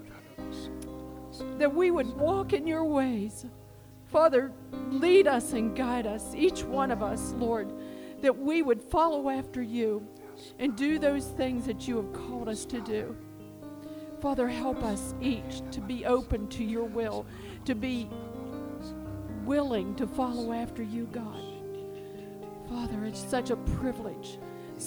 that we would walk in your ways. Father, lead us and guide us, each one of us, Lord, that we would follow after you and do those things that you have called us to do. Father, help us each to be open to your will, to be willing to follow after you, God. Father, it's such a privilege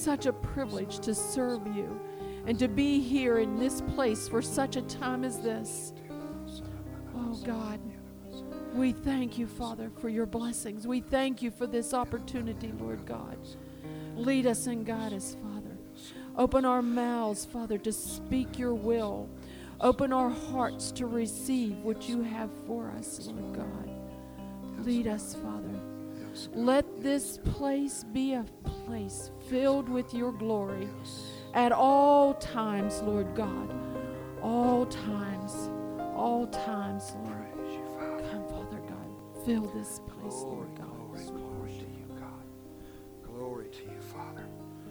to serve you and to be here in this place for such a time as this. Oh, God, we thank you, Father, for your blessings. We thank you for this opportunity, Lord God. Lead us and guide us, Father. Open our mouths, Father, to speak your will. Open our hearts to receive what you have for us, Lord God. Lead us, Father. Let this place be a place filled with your glory at all times, Lord God. All times, Lord. Come, Father God. Fill this place, Lord God. Glory to you, God. Glory to you, Father.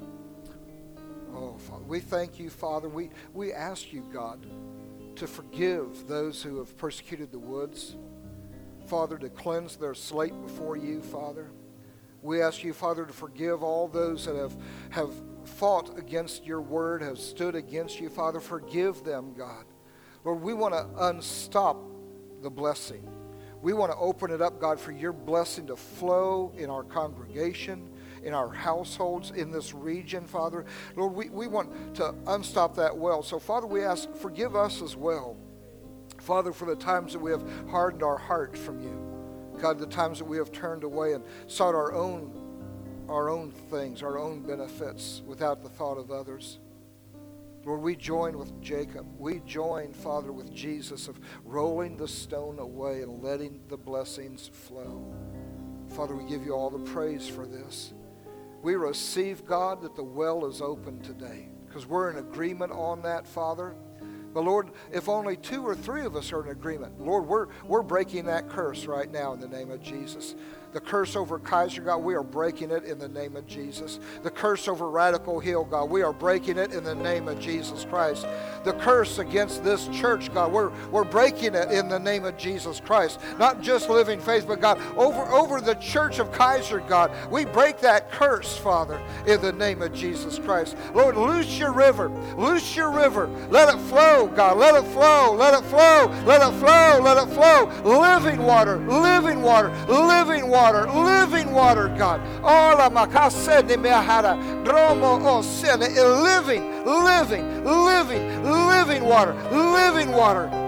Oh, Father, we thank you, Father. We ask you, God, to forgive those who have persecuted the woods. Father, to cleanse their slate before you, Father. We ask you, Father, to forgive all those that have fought against your word, have stood against you, Father. Forgive them, God. Lord, we want to unstop the blessing. We want to open it up, God, for your blessing to flow in our congregation, in our households, in this region, Father. Lord, we want to unstop that well. So, Father, we ask, forgive us as well. Father, for the times that we have hardened our heart from you. God, the times that we have turned away and sought our own things, our own benefits, without the thought of others. Lord, we join with Jacob. We join, Father, with Jesus of rolling the stone away and letting the blessings flow. Father, we give you all the praise for this. We receive, God, that the well is open today, because we're in agreement on that, Father. But Lord, if only 2 or 3 of us are in agreement, Lord, we're breaking that curse right now in the name of Jesus. The curse over Kaiser, God, we are breaking it in the name of Jesus. The curse over Radical Hill, God, we are breaking it in the name of Jesus Christ. The curse against this church, God, we're breaking it in the name of Jesus Christ. Not just Living Faith, but God, over the church of Kaiser, God, we break that curse, Father, in the name of Jesus Christ. Lord, loose your river. Loose your river. Let it flow, God. Let it flow. Let it flow. Let it flow. Let it flow. Living water. Living water. Living water. Living water, God. Ola makasene mehara. Dromo osene. Living water. Living water.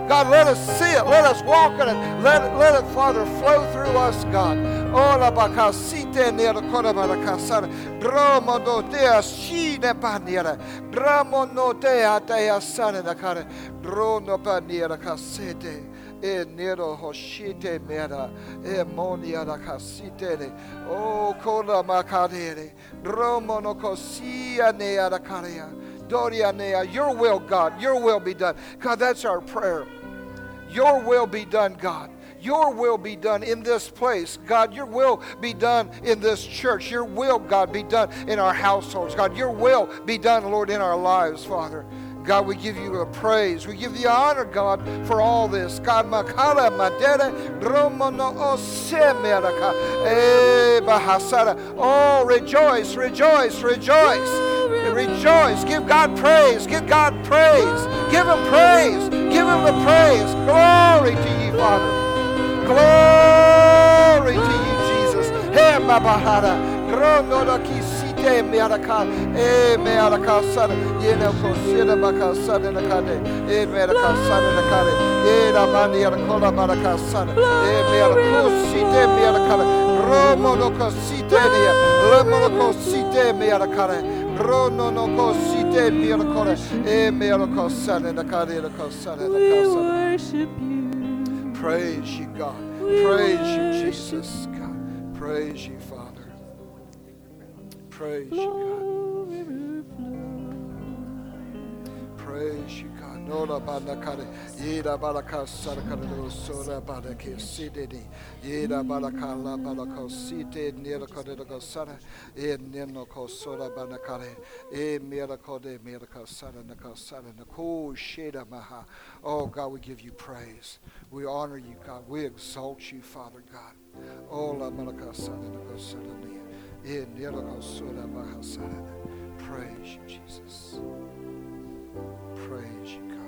God, let us see it. Let us walk in it. Let it, Father, flow through us, God. Ola bakasite nera kora barakasara. Bromo no dea shine panera. Bromo no dea dea sana nakare. Brono panera kasete. E nero hoshite mera. E monia da kasite. O kola makadere. Bromo no kosia nea da karea. Doria nea. Your will, God. Your will be done. God, that's our prayer. Your will be done, God. Your will be done in this place. God, your will be done in this church. Your will, God, be done in our households. God, your will be done, Lord, in our lives, Father. God, we give you the praise. We give you the honor, God, for all this. God, makala madere romono osemeraka e bahasara. Oh, rejoice, rejoice, rejoice. Rejoice. Give God praise. Give God praise. Give him praise. Give him the praise. Glory to you, Father. Glory to you, Jesus. Hey, Mabahara. Grono da kisite mearaka. Eh, mearaka sada. Yena kosida baka sada nakade. Eh, mearaka sada nakade. Eh, ramani arakola maraka sada. Eh, mearako site mearaka. Romo no kosite nia. Romo no kosite mearaka. Rono no kosite mearaka. Eh, mearaka sada nakade nakasada nakasada. Worship you. Praise you, God. Praise you, Jesus, God. Praise you, Father. Praise you, God. Praise you, God. Nola banakare. Yeda balaka sarakare no sora banake sidedi. Yeda balakala balako site nirakade no sara. E nino ko sora banakare. E mirakode miraka sara nako sara nako sheda maha. Oh God, we give you praise. We honor you, God. We exalt you, Father God. Oh la malaka sara nako sara ni. E nirako sora maha sara. Praise you, Jesus. Praise you, God.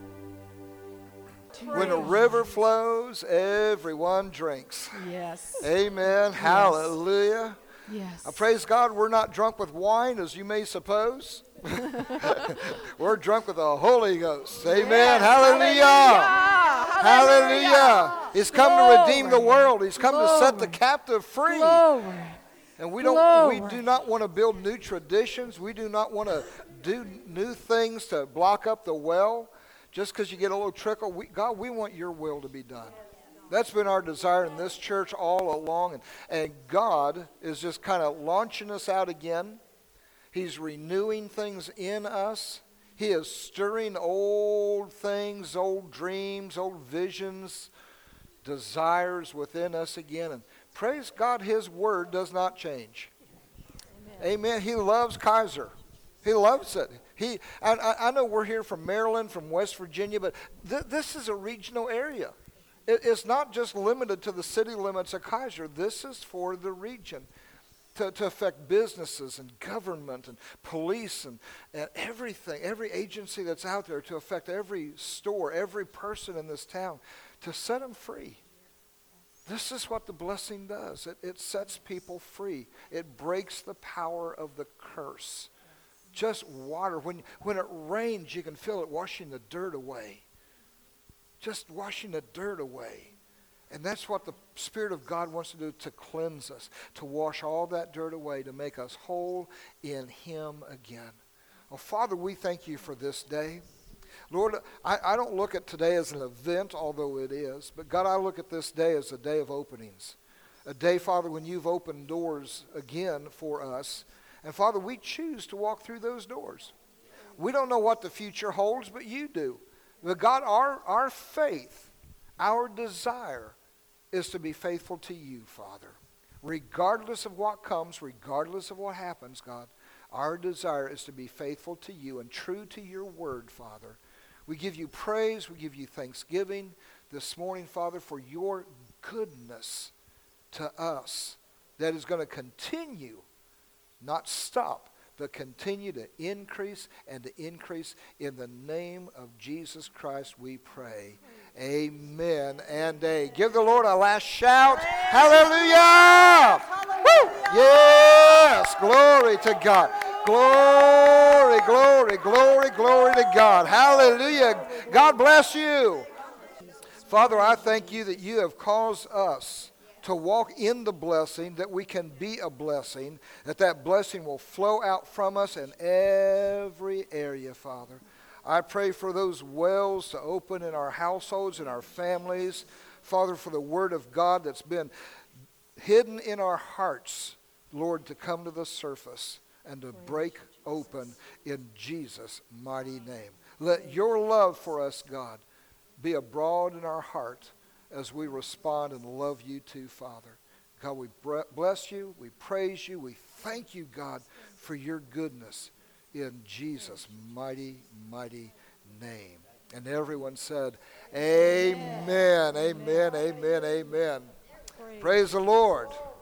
When a river flows, everyone drinks. Yes. Amen. Hallelujah. Yes. I praise God, we're not drunk with wine, as you may suppose. We're drunk with the Holy Ghost. Amen. Yes. Hallelujah. Hallelujah. He's come to redeem the world. He's come to set the captive free. Glory. And we Glory. do not want to build new traditions. We do not want to do new things to block up the well. Just because you get a little trickle, God, we want your will to be done. That's been our desire in this church all along. And God is just kind of launching us out again. He's renewing things in us. He is stirring old things, old dreams, old visions, desires within us again. And praise God, his word does not change. Amen. He loves Kaiser. He loves it. I know we're here from Maryland, from West Virginia, but this is a regional area. It's not just limited to the city limits of Kaiser. This is for the region to affect businesses and government and police and everything, every agency that's out there, to affect every store, every person in this town, to set them free. This is what the blessing does. It sets people free. It breaks the power of the curse. Just water. When it rains, you can feel it washing the dirt away. Just washing the dirt away. And that's what the Spirit of God wants to do, to cleanse us, to wash all that dirt away, to make us whole in Him again. Oh, Father, we thank you for this day. Lord, I don't look at today as an event, although it is, but God, I look at this day as a day of openings. A day, Father, when you've opened doors again for us. And Father, we choose to walk through those doors. We don't know what the future holds, but you do. But God, our faith, our desire is to be faithful to you, Father. Regardless of what comes, regardless of what happens, God, our desire is to be faithful to you and true to your word, Father. We give you praise, we give you thanksgiving this morning, Father, for your goodness to us that is going to continue, not stop, but continue to increase and to increase. In the name of Jesus Christ we pray. Amen and amen. Give the Lord a last shout. Hallelujah! Woo! Yes! Glory to God. Glory, glory, glory, glory to God. Hallelujah. God bless you. Father, I thank you that you have caused us to walk in the blessing, that we can be a blessing, that blessing will flow out from us in every area, Father. I pray for those wells to open in our households, in our families. Father, for the word of God that's been hidden in our hearts, Lord, to come to the surface and to break open in Jesus' mighty name. Let your love for us, God, be abroad in our heart as we respond and love you too, Father. God, we bless you, we praise you, we thank you, God, for your goodness in Jesus' mighty, mighty name. And everyone said, amen, amen, amen, amen. Praise the Lord.